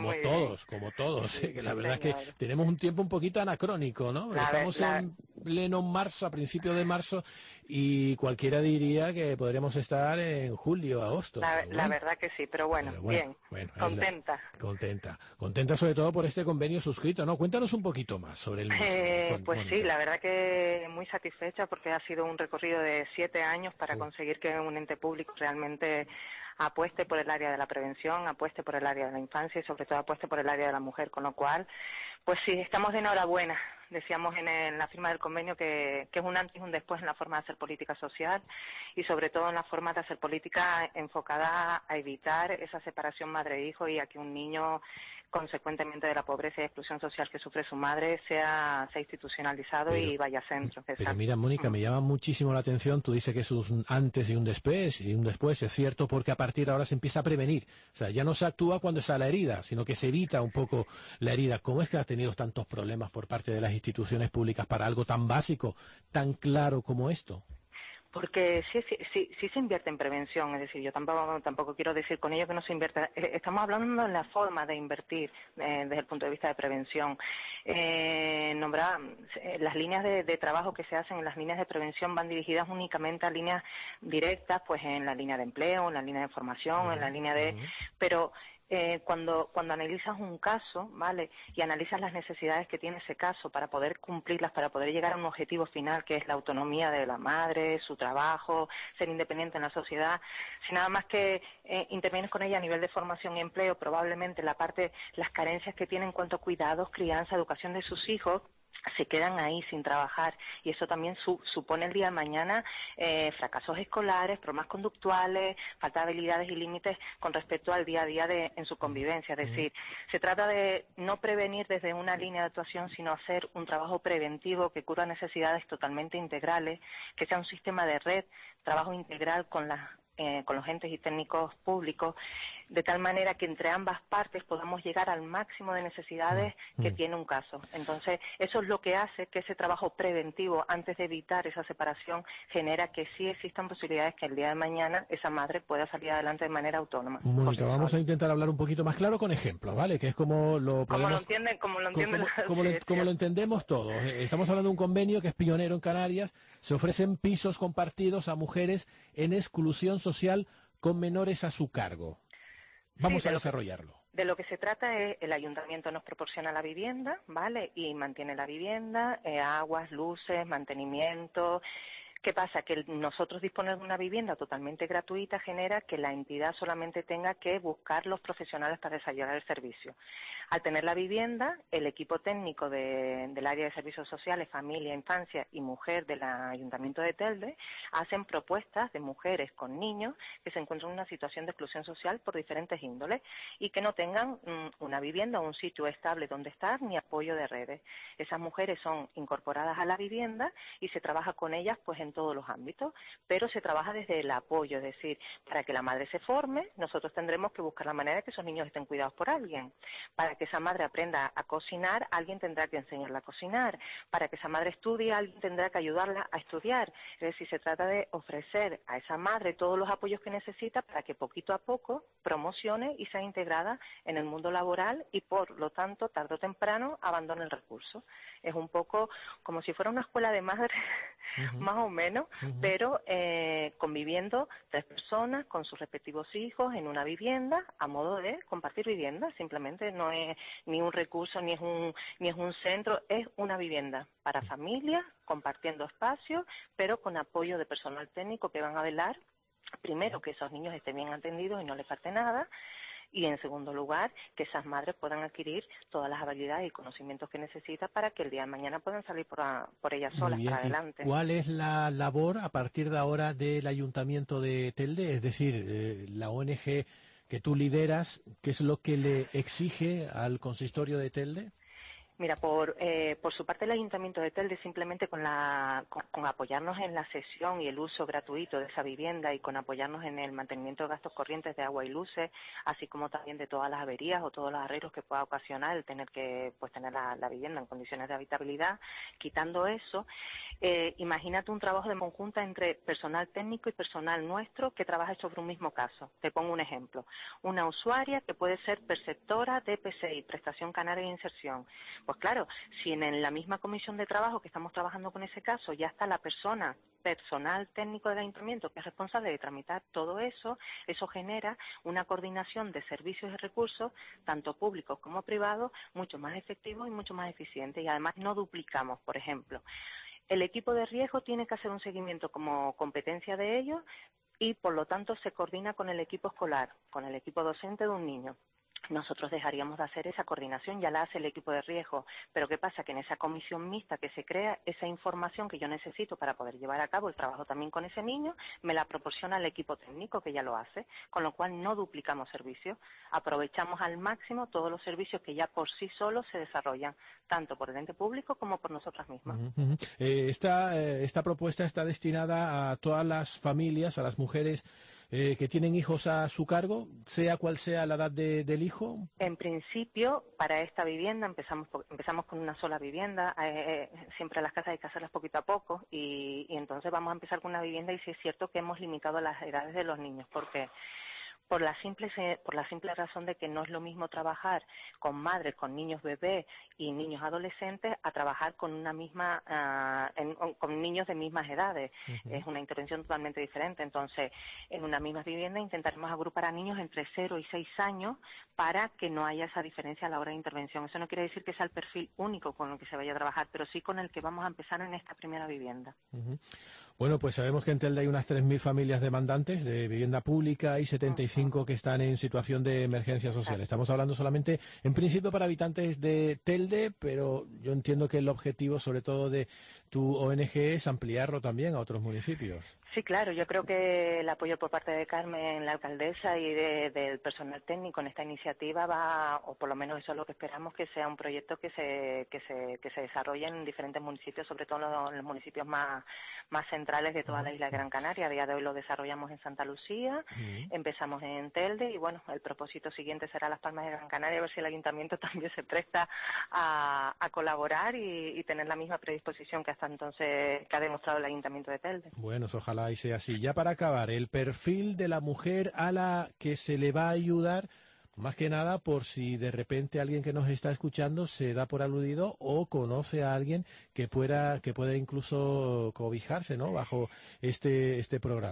[SPEAKER 13] todos, que la verdad es que tenemos un tiempo un poquito anacrónico, ¿no? Estamos en pleno marzo, a principios de marzo, y cualquiera diría que podríamos estar en julio, agosto.
[SPEAKER 5] La verdad que sí, pero bueno, bien, contenta.
[SPEAKER 13] Contenta sobre todo por este convenio suscrito, ¿no? Cuéntanos un poquito más sobre el mismo.
[SPEAKER 5] Pues sí, la verdad que muy satisfecha porque ha sido un recorrido de 7 años para conseguir que un ente público realmente apueste por el área de la prevención, apueste por el área de la infancia y sobre todo apueste por el área de la mujer, con lo cual, pues sí, estamos de enhorabuena. Decíamos en la firma del convenio que es un antes y un después en la forma de hacer política social y sobre todo en la forma de hacer política enfocada a evitar esa separación madre-hijo y a que un niño, consecuentemente de la pobreza y exclusión social que sufre su madre, sea institucionalizado y vaya a centro.
[SPEAKER 13] Pero mira, Mónica, me llama muchísimo la atención, tú dices que es un antes y un después, es cierto, porque a partir de ahora se empieza a prevenir. O sea, ya no se actúa cuando está la herida, sino que se evita un poco la herida. ¿Cómo es que has tenido tantos problemas por parte de las instituciones públicas para algo tan básico, tan claro como esto?
[SPEAKER 5] Porque sí se invierte en prevención, es decir, yo tampoco quiero decir con ello que no se invierta. Estamos hablando en la forma de invertir desde el punto de vista de prevención. Las líneas de trabajo que se hacen en las líneas de prevención van dirigidas únicamente a líneas directas, pues en la línea de empleo, en la línea de formación, en la línea de... Pero cuando analizas un caso, ¿vale? Y analizas las necesidades que tiene ese caso para poder cumplirlas, para poder llegar a un objetivo final que es la autonomía de la madre, su trabajo, ser independiente en la sociedad, si nada más que intervienes con ella a nivel de formación y empleo, probablemente las carencias que tiene en cuanto a cuidados, crianza, educación de sus hijos, se quedan ahí sin trabajar y eso también supone el día de mañana fracasos escolares, problemas conductuales, falta de habilidades y límites con respecto al día a día en su convivencia. Es decir, se trata de no prevenir desde una línea de actuación, sino hacer un trabajo preventivo que cubra necesidades totalmente integrales, que sea un sistema de red, trabajo integral con los entes y técnicos públicos, de tal manera que entre ambas partes podamos llegar al máximo de necesidades que tiene un caso. Entonces, eso es lo que hace que ese trabajo preventivo, antes de evitar esa separación, genera que sí existan posibilidades que el día de mañana esa madre pueda salir adelante de manera autónoma.
[SPEAKER 13] Mónica, vamos a intentar hablar un poquito más claro con ejemplos, ¿vale? Que es como lo entendemos todos. Estamos hablando de un convenio que es pionero en Canarias. Se ofrecen pisos compartidos a mujeres en exclusión social con menores a su cargo. Vamos a desarrollarlo.
[SPEAKER 5] De lo que se trata es, el ayuntamiento nos proporciona la vivienda, ¿vale? Y mantiene la vivienda, aguas, luces, mantenimiento. ¿Qué pasa? Que nosotros disponer de una vivienda totalmente gratuita genera que la entidad solamente tenga que buscar los profesionales para desarrollar el servicio. Al tener la vivienda, el equipo técnico del área de servicios sociales, familia, infancia y mujer del Ayuntamiento de Telde hacen propuestas de mujeres con niños que se encuentran en una situación de exclusión social por diferentes índoles y que no tengan una vivienda o un sitio estable donde estar ni apoyo de redes. Esas mujeres son incorporadas a la vivienda y se trabaja con ellas pues en todos los ámbitos, pero se trabaja desde el apoyo, es decir, para que la madre se forme, nosotros tendremos que buscar la manera de que esos niños estén cuidados por alguien. Para que esa madre aprenda a cocinar, alguien tendrá que enseñarla a cocinar. Para que esa madre estudie, alguien tendrá que ayudarla a estudiar. Es decir, se trata de ofrecer a esa madre todos los apoyos que necesita para que poquito a poco promocione y sea integrada en el mundo laboral y, por lo tanto, tarde o temprano, abandone el recurso. Es un poco como si fuera una escuela de madres, más o menos, pero conviviendo 3 personas con sus respectivos hijos en una vivienda a modo de compartir vivienda. Simplemente no es ni un recurso ni es un centro, es una vivienda para familias, compartiendo espacios, pero con apoyo de personal técnico que van a velar, primero, que esos niños estén bien atendidos y no les falte nada, y en segundo lugar, que esas madres puedan adquirir todas las habilidades y conocimientos que necesitan para que el día de mañana puedan salir por ellas solas para adelante.
[SPEAKER 13] ¿Cuál es la labor a partir de ahora del Ayuntamiento de Telde? Es decir, la ONG que tú lideras, ¿qué es lo que le exige al consistorio de Telde?
[SPEAKER 5] Mira, por su parte el Ayuntamiento de Telde, simplemente con apoyarnos en la cesión y el uso gratuito de esa vivienda y con apoyarnos en el mantenimiento de gastos corrientes de agua y luces, así como también de todas las averías o todos los arreglos que pueda ocasionar el tener que tener la vivienda en condiciones de habitabilidad, quitando eso, imagínate un trabajo de conjunta entre personal técnico y personal nuestro que trabaja sobre un mismo caso. Te pongo un ejemplo. Una usuaria que puede ser perceptora de PCI, Prestación Canaria de Inserción. Pues claro, si en la misma comisión de trabajo que estamos trabajando con ese caso ya está la personal técnico del ayuntamiento que es responsable de tramitar todo eso, eso genera una coordinación de servicios y recursos, tanto públicos como privados, mucho más efectivos y mucho más eficientes. Y además no duplicamos, por ejemplo. El equipo de riesgo tiene que hacer un seguimiento como competencia de ellos y, por lo tanto, se coordina con el equipo escolar, con el equipo docente de un niño. Nosotros dejaríamos de hacer esa coordinación, ya la hace el equipo de riesgo, pero ¿qué pasa? Que en esa comisión mixta que se crea, esa información que yo necesito para poder llevar a cabo el trabajo también con ese niño, me la proporciona el equipo técnico que ya lo hace, con lo cual no duplicamos servicios, aprovechamos al máximo todos los servicios que ya por sí solos se desarrollan, tanto por el ente público como por nosotras mismas.
[SPEAKER 13] Esta propuesta está destinada a todas las familias, a las mujeres que tienen hijos a su cargo, sea cual sea la edad del hijo.
[SPEAKER 5] En principio, para esta vivienda empezamos con una sola vivienda. Siempre las casas hay que hacerlas poquito a poco y entonces vamos a empezar con una vivienda y sí es cierto que hemos limitado las edades de los niños porque por la simple razón de que no es lo mismo trabajar con madres, con niños bebés y niños adolescentes a trabajar con una misma con niños de mismas edades. Es una intervención totalmente diferente. Entonces, en una misma vivienda intentaremos agrupar a niños entre 0 y 6 años para que no haya esa diferencia a la hora de intervención. Eso no quiere decir que sea el perfil único con el que se vaya a trabajar, pero sí con el que vamos a empezar en esta primera vivienda.
[SPEAKER 13] Bueno, pues sabemos que en Telde hay unas 3.000 familias demandantes de vivienda pública y 75 que están en situación de emergencia social. Estamos hablando solamente, en principio, para habitantes de Telde, pero yo entiendo que el objetivo, sobre todo de tu ONG, es ampliarlo también a otros municipios.
[SPEAKER 5] Sí, claro. Yo creo que el apoyo por parte de Carmen, la alcaldesa, y del personal técnico en esta iniciativa va, o por lo menos eso es lo que esperamos, que sea un proyecto que se desarrolle en diferentes municipios, sobre todo en los municipios más centrales de toda la isla de Gran Canaria. A día de hoy lo desarrollamos en Santa Lucía, empezamos en Telde y bueno, el propósito siguiente será Las Palmas de Gran Canaria, a ver si el ayuntamiento también se presta a colaborar y tener la misma predisposición que hasta entonces que ha demostrado el ayuntamiento de Telde.
[SPEAKER 13] Bueno, ojalá y sea así. Ya para acabar, el perfil de la mujer a la que se le va a ayudar, más que nada por si de repente alguien que nos está escuchando se da por aludido o conoce a alguien que pueda incluso cobijarse, ¿no?, bajo este programa.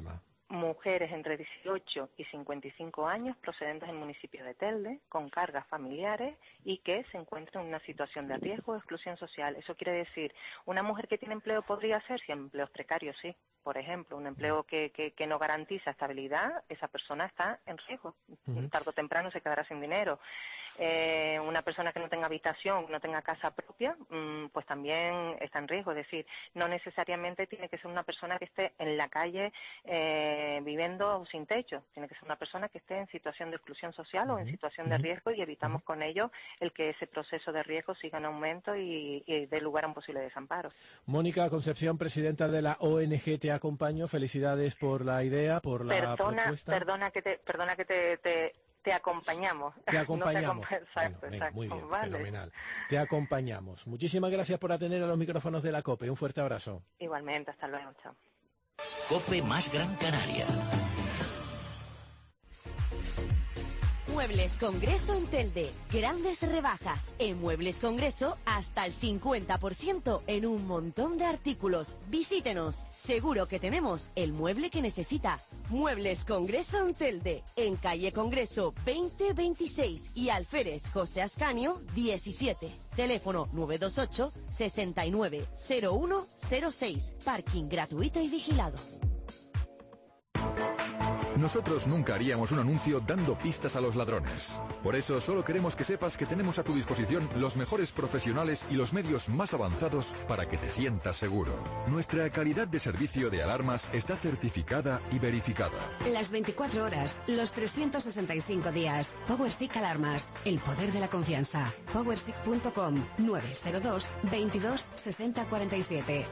[SPEAKER 5] mujeres entre 18 y 55 años procedentes del municipio de Telde, con cargas familiares y que se encuentran en una situación de riesgo o exclusión social. Eso quiere decir, una mujer que tiene empleo podría ser, si empleos precarios, sí. Por ejemplo, un empleo que no garantiza estabilidad, esa persona está en riesgo. Tarde o temprano se quedará sin dinero. Una persona que no tenga habitación, no tenga casa propia, pues también está en riesgo. Es decir, no necesariamente tiene que ser una persona que esté en la calle viviendo sin techo. Tiene que ser una persona que esté en situación de exclusión social o en situación de riesgo, y evitamos con ello el que ese proceso de riesgo siga en aumento y dé lugar a un posible desamparo.
[SPEAKER 13] Mónica Concepción, presidenta de la ONG Te Acompaño, felicidades por la idea, por la propuesta.
[SPEAKER 5] Perdona que te acompañamos.
[SPEAKER 13] Te acompañamos.
[SPEAKER 5] No te exacto.
[SPEAKER 13] Muy bien,
[SPEAKER 5] vale.
[SPEAKER 13] Fenomenal. Te acompañamos. Muchísimas gracias por atender a los micrófonos de la COPE. Un fuerte abrazo.
[SPEAKER 5] Igualmente, hasta luego, chao.
[SPEAKER 10] COPE más Gran Canaria.
[SPEAKER 3] Muebles Congreso en Telde. Grandes rebajas. En Muebles Congreso hasta el 50% en un montón de artículos. Visítenos. Seguro que tenemos el mueble que necesita. Muebles Congreso en Telde. En calle Congreso 2026 y Alférez José Ascanio 17. Teléfono 928 690106. Parking gratuito y vigilado.
[SPEAKER 9] Nosotros nunca haríamos un anuncio dando pistas a los ladrones. Por eso solo queremos que sepas que tenemos a tu disposición los mejores profesionales y los medios más avanzados para que te sientas seguro. Nuestra calidad de servicio de alarmas está certificada y verificada.
[SPEAKER 11] Las 24 horas, los 365 días. PowerSIC Alarmas, el poder de la confianza. PowerSIC.com 902 22 60 47.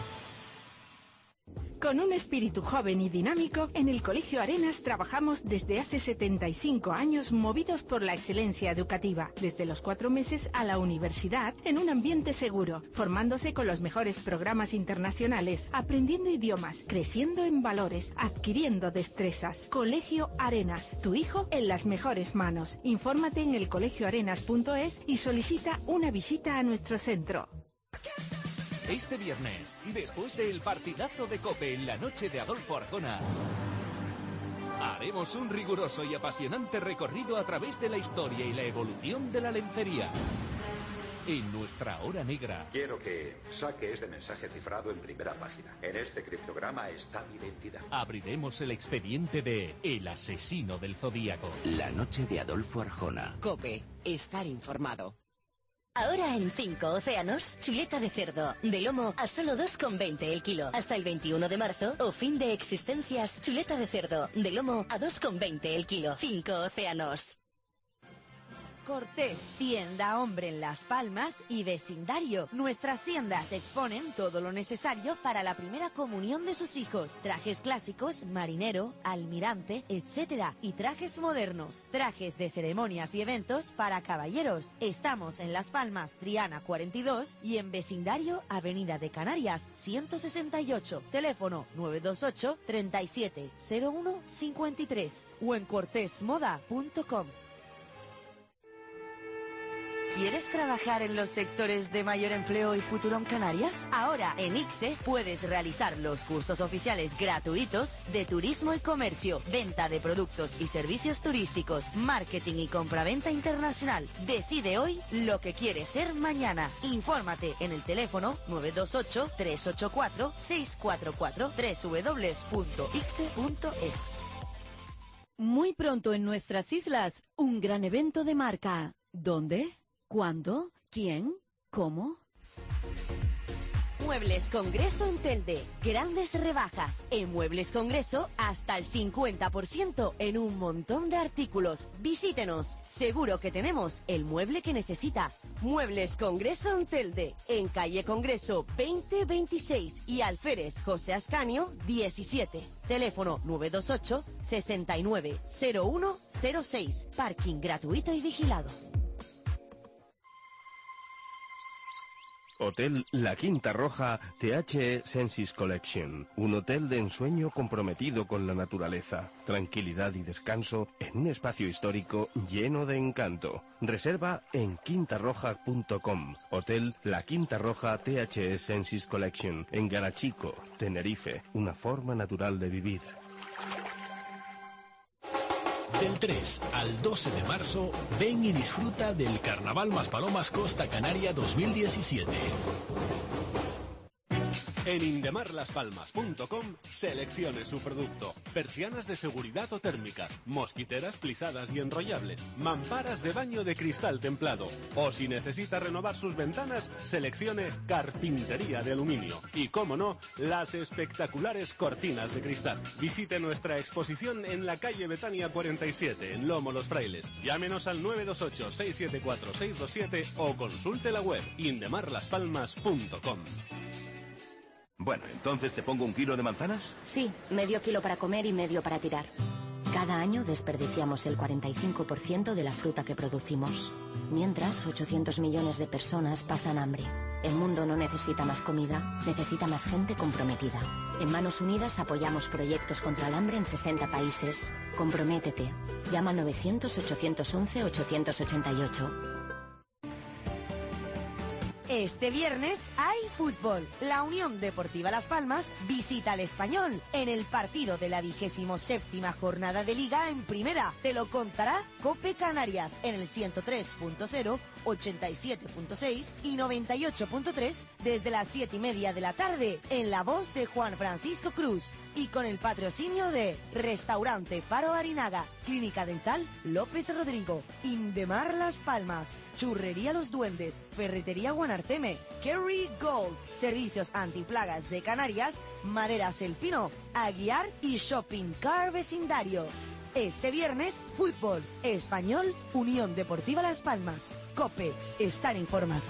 [SPEAKER 14] Con un espíritu joven y dinámico, en el Colegio Arenas trabajamos desde hace 75 años movidos por la excelencia educativa, desde los 4 meses a la universidad, en un ambiente seguro, formándose con los mejores programas internacionales, aprendiendo idiomas, creciendo en valores, adquiriendo destrezas. Colegio Arenas, tu hijo en las mejores manos. Infórmate en elcolegioarenas.es y solicita una visita a nuestro centro.
[SPEAKER 7] Este viernes, después del partidazo de COPE en la noche de Adolfo Arjona, haremos un riguroso y apasionante recorrido a través de la historia y la evolución de la lencería. En nuestra hora negra.
[SPEAKER 23] Quiero que saque este mensaje cifrado en primera página. En este criptograma está mi identidad.
[SPEAKER 7] Abriremos el expediente de El asesino del Zodíaco.
[SPEAKER 10] La noche de Adolfo Arjona.
[SPEAKER 24] COPE. Estar informado.
[SPEAKER 20] Ahora en 5 Océanos, chuleta de cerdo, de lomo a solo 2,20 el kilo. Hasta el 21 de marzo, o fin de existencias, chuleta de cerdo, de lomo a 2,20 el kilo. 5 Océanos.
[SPEAKER 3] Cortés, tienda hombre en Las Palmas y vecindario. Nuestras tiendas exponen todo lo necesario para la primera comunión de sus hijos. Trajes clásicos, marinero, almirante, etc. Y trajes modernos. Trajes de ceremonias y eventos para caballeros. Estamos en Las Palmas, Triana 42 y en vecindario, Avenida de Canarias 168. Teléfono 928 37 01 53 o en cortesmoda.com. ¿Quieres trabajar en los sectores de mayor empleo y futuro en Canarias? Ahora en ICSE puedes realizar los cursos oficiales gratuitos de turismo y comercio, venta de productos y servicios turísticos, marketing y compraventa internacional. Decide hoy lo que quieres ser mañana. Infórmate en el teléfono 928-384-644 www.icse.es. Muy pronto en nuestras islas, un gran evento de marca. ¿Dónde? ¿Cuándo? ¿Quién? ¿Cómo? Muebles Congreso en Telde. Grandes rebajas. En Muebles Congreso hasta el 50% en un montón de artículos. Visítenos. Seguro que tenemos el mueble que necesita. Muebles Congreso en Telde. En calle Congreso 2026 y Alférez José Ascanio 17. Teléfono 928 690106. Parking gratuito y vigilado.
[SPEAKER 25] Hotel La Quinta Roja THE Senses Collection. Un hotel de ensueño comprometido con la naturaleza, tranquilidad y descanso en un espacio histórico lleno de encanto. Reserva en quintarroja.com. Hotel La Quinta Roja THE Senses Collection. En Garachico, Tenerife. Una forma natural de vivir.
[SPEAKER 13] Del 3 al 12 de marzo, ven y disfruta del Carnaval Maspalomas Costa Canaria 2017.
[SPEAKER 12] En indemarlaspalmas.com seleccione su producto. Persianas de seguridad o térmicas, mosquiteras plisadas y enrollables, mamparas de baño de cristal templado. O si necesita renovar sus ventanas, seleccione carpintería de aluminio. Y cómo no, las espectaculares cortinas de cristal. Visite nuestra exposición en la calle Betania 47, en Lomo Los Frailes. Llámenos al 928-674-627 o consulte la web indemarlaspalmas.com.
[SPEAKER 16] Bueno, entonces te pongo 1 kilo de manzanas.
[SPEAKER 20] Sí, medio kilo para comer y medio para tirar. Cada año desperdiciamos el 45% de la fruta que producimos. Mientras, 800 millones de personas pasan hambre. El mundo no necesita más comida, necesita más gente comprometida. En Manos Unidas apoyamos proyectos contra el hambre en 60 países. Comprométete. Llama al 900-811-888.
[SPEAKER 3] Este viernes hay fútbol. La Unión Deportiva Las Palmas visita al Español en el partido de la 27ª jornada de Liga en Primera. Te lo contará COPE Canarias en el 103.0, 87.6 y 98.3 desde las 7:30 de la tarde en la voz de Juan Francisco Cruz y con el patrocinio de Restaurante Faro Arinaga, Clínica Dental López Rodrigo, Indemar Las Palmas, Churrería Los Duendes, Ferretería Guanarteme, Kerry Gold, Servicios Antiplagas de Canarias, Maderas El Pino, Aguiar y Shopping Car Vecindario. Este viernes, fútbol, Español, Unión Deportiva Las Palmas. COPE, estar informado.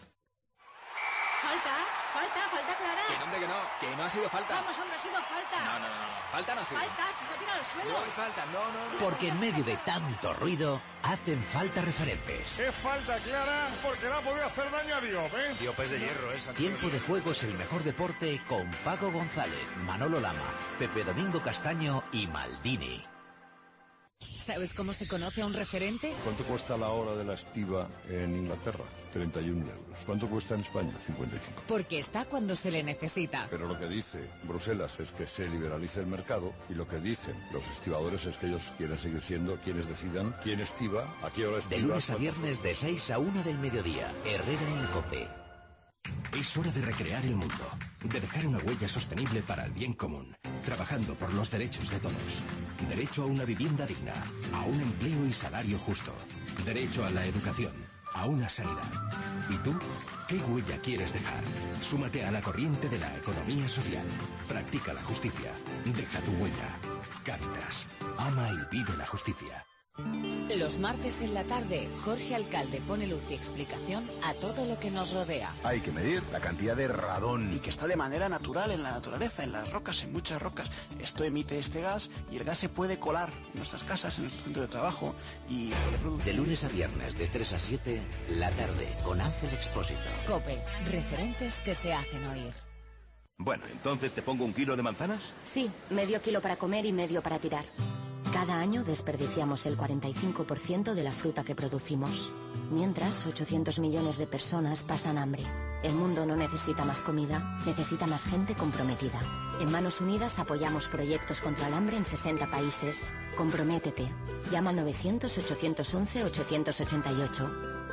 [SPEAKER 17] Falta clara.
[SPEAKER 18] Que no ha sido falta.
[SPEAKER 17] Vamos, hombre, ha sido falta.
[SPEAKER 18] No. Falta no ha sido.
[SPEAKER 17] Falta, si se ha tirado al suelo.
[SPEAKER 18] No hay falta, no.
[SPEAKER 10] Porque en medio de tanto ruido, hacen falta referentes.
[SPEAKER 21] Es falta clara porque no ha podido hacer daño a Diop, ¿eh?
[SPEAKER 18] Diop es de hierro,
[SPEAKER 10] Tiempo de juego es el mejor deporte con Paco González, Manolo Lama, Pepe Domingo Castaño y Maldini.
[SPEAKER 6] ¿Sabes cómo se conoce a un referente?
[SPEAKER 26] ¿Cuánto cuesta la hora de la estiva en Inglaterra? 31 euros. ¿Cuánto cuesta en España? 55.
[SPEAKER 6] Porque está cuando se le necesita.
[SPEAKER 26] Pero lo que dice Bruselas es que se liberalice el mercado y lo que dicen los estibadores es que ellos quieren seguir siendo quienes decidan quién estiva, a qué hora estiva.
[SPEAKER 10] De lunes a viernes de 6 a 1 del mediodía. Herrera en COPE.
[SPEAKER 27] Es hora de recrear el mundo, de dejar una huella sostenible para el bien común, trabajando por los derechos de todos. Derecho a una vivienda digna, a un empleo y salario justo. Derecho a la educación, a una sanidad. ¿Y tú? ¿Qué huella quieres dejar? Súmate a la corriente de la economía social. Practica la justicia. Deja tu huella. Cáritas. Ama y vive la justicia.
[SPEAKER 6] Los martes en la tarde, Jorge Alcalde pone luz y explicación a todo lo que nos rodea.
[SPEAKER 28] Hay que medir la cantidad de radón.
[SPEAKER 29] Y que está de manera natural en la naturaleza, en las rocas, en muchas rocas. Esto emite este gas y el gas se puede colar en nuestras casas, en nuestro centro de trabajo y puede producir...
[SPEAKER 10] De lunes a viernes, de 3 a 7, la tarde, con Ángel Expósito.
[SPEAKER 6] COPE, referentes que se hacen oír.
[SPEAKER 16] Bueno, entonces te pongo 1 kilo de manzanas.
[SPEAKER 20] Sí, medio kilo para comer y medio para tirar. Cada año desperdiciamos el 45% de la fruta que producimos. Mientras, 800 millones de personas pasan hambre. El mundo no necesita más comida, necesita más gente comprometida. En Manos Unidas apoyamos proyectos contra el hambre en 60 países. Comprométete. Llama al 900-811-888.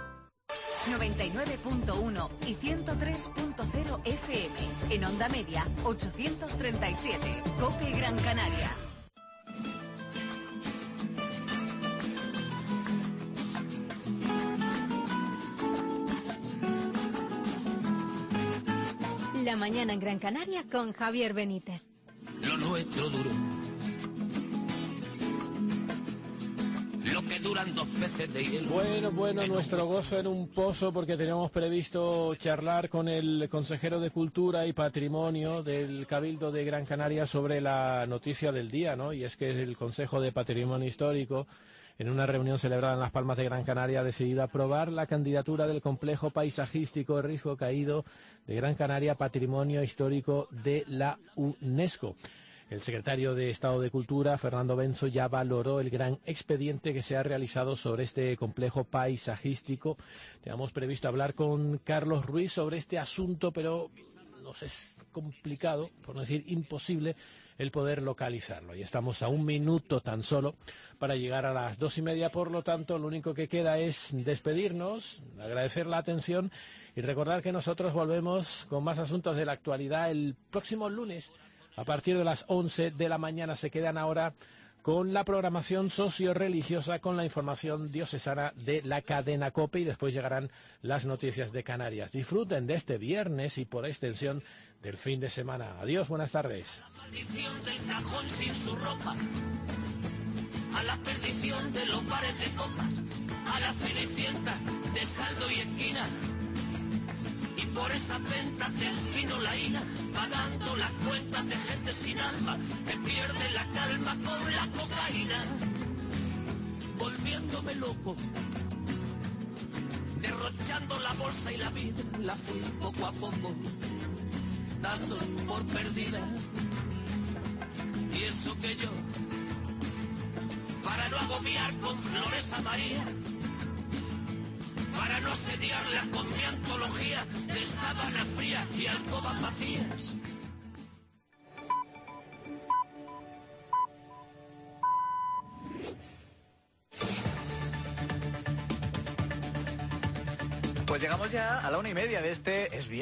[SPEAKER 1] 99.1 y 103.0 FM. En onda media, 837. COPE Gran Canaria.
[SPEAKER 30] La mañana en Gran Canaria con Javier Benítez.
[SPEAKER 10] Lo nuestro duro. Lo que duran 2 peces de hielo.
[SPEAKER 13] Bueno, nuestro gozo en un pozo porque teníamos previsto charlar con el consejero de Cultura y Patrimonio del Cabildo de Gran Canaria sobre la noticia del día, ¿no? Y es que el Consejo de Patrimonio Histórico, en una reunión celebrada en Las Palmas de Gran Canaria, ha decidido aprobar la candidatura del complejo paisajístico Risco Caído de Gran Canaria Patrimonio Histórico de la UNESCO. El secretario de Estado de Cultura, Fernando Benzo, ya valoró el gran expediente que se ha realizado sobre este complejo paisajístico. Teníamos previsto hablar con Carlos Ruiz sobre este asunto, pero nos es complicado, por no decir imposible, el poder localizarlo. Y estamos a 1 minuto tan solo para llegar a las 2:30. Por lo tanto, lo único que queda es despedirnos, agradecer la atención y recordar que nosotros volvemos con más asuntos de la actualidad el próximo lunes a partir de las 11 de la mañana. Se quedan ahora con la programación socio-religiosa, con la información diocesana de la cadena COPE y después llegarán las noticias de Canarias. Disfruten de este viernes y por extensión del fin de semana. Adiós, buenas tardes.
[SPEAKER 2] La maldición del cajón sin su ropa, a la perdición de los bares de copas, a la cenicienta de saldo y esquina. Y por esas ventas del fino laína, pagando las cuentas de gente sin alma, que pierde la calma con la cocaína. Volviéndome loco, derrochando la bolsa y la vida, la fui poco a poco, dando por perdida. Y eso que yo, para no agobiar con flores a María, para no asediarla con mi antología de sábana fría y alcobas vacías.
[SPEAKER 4] Pues llegamos ya a la 1:30 de este Es Viernes.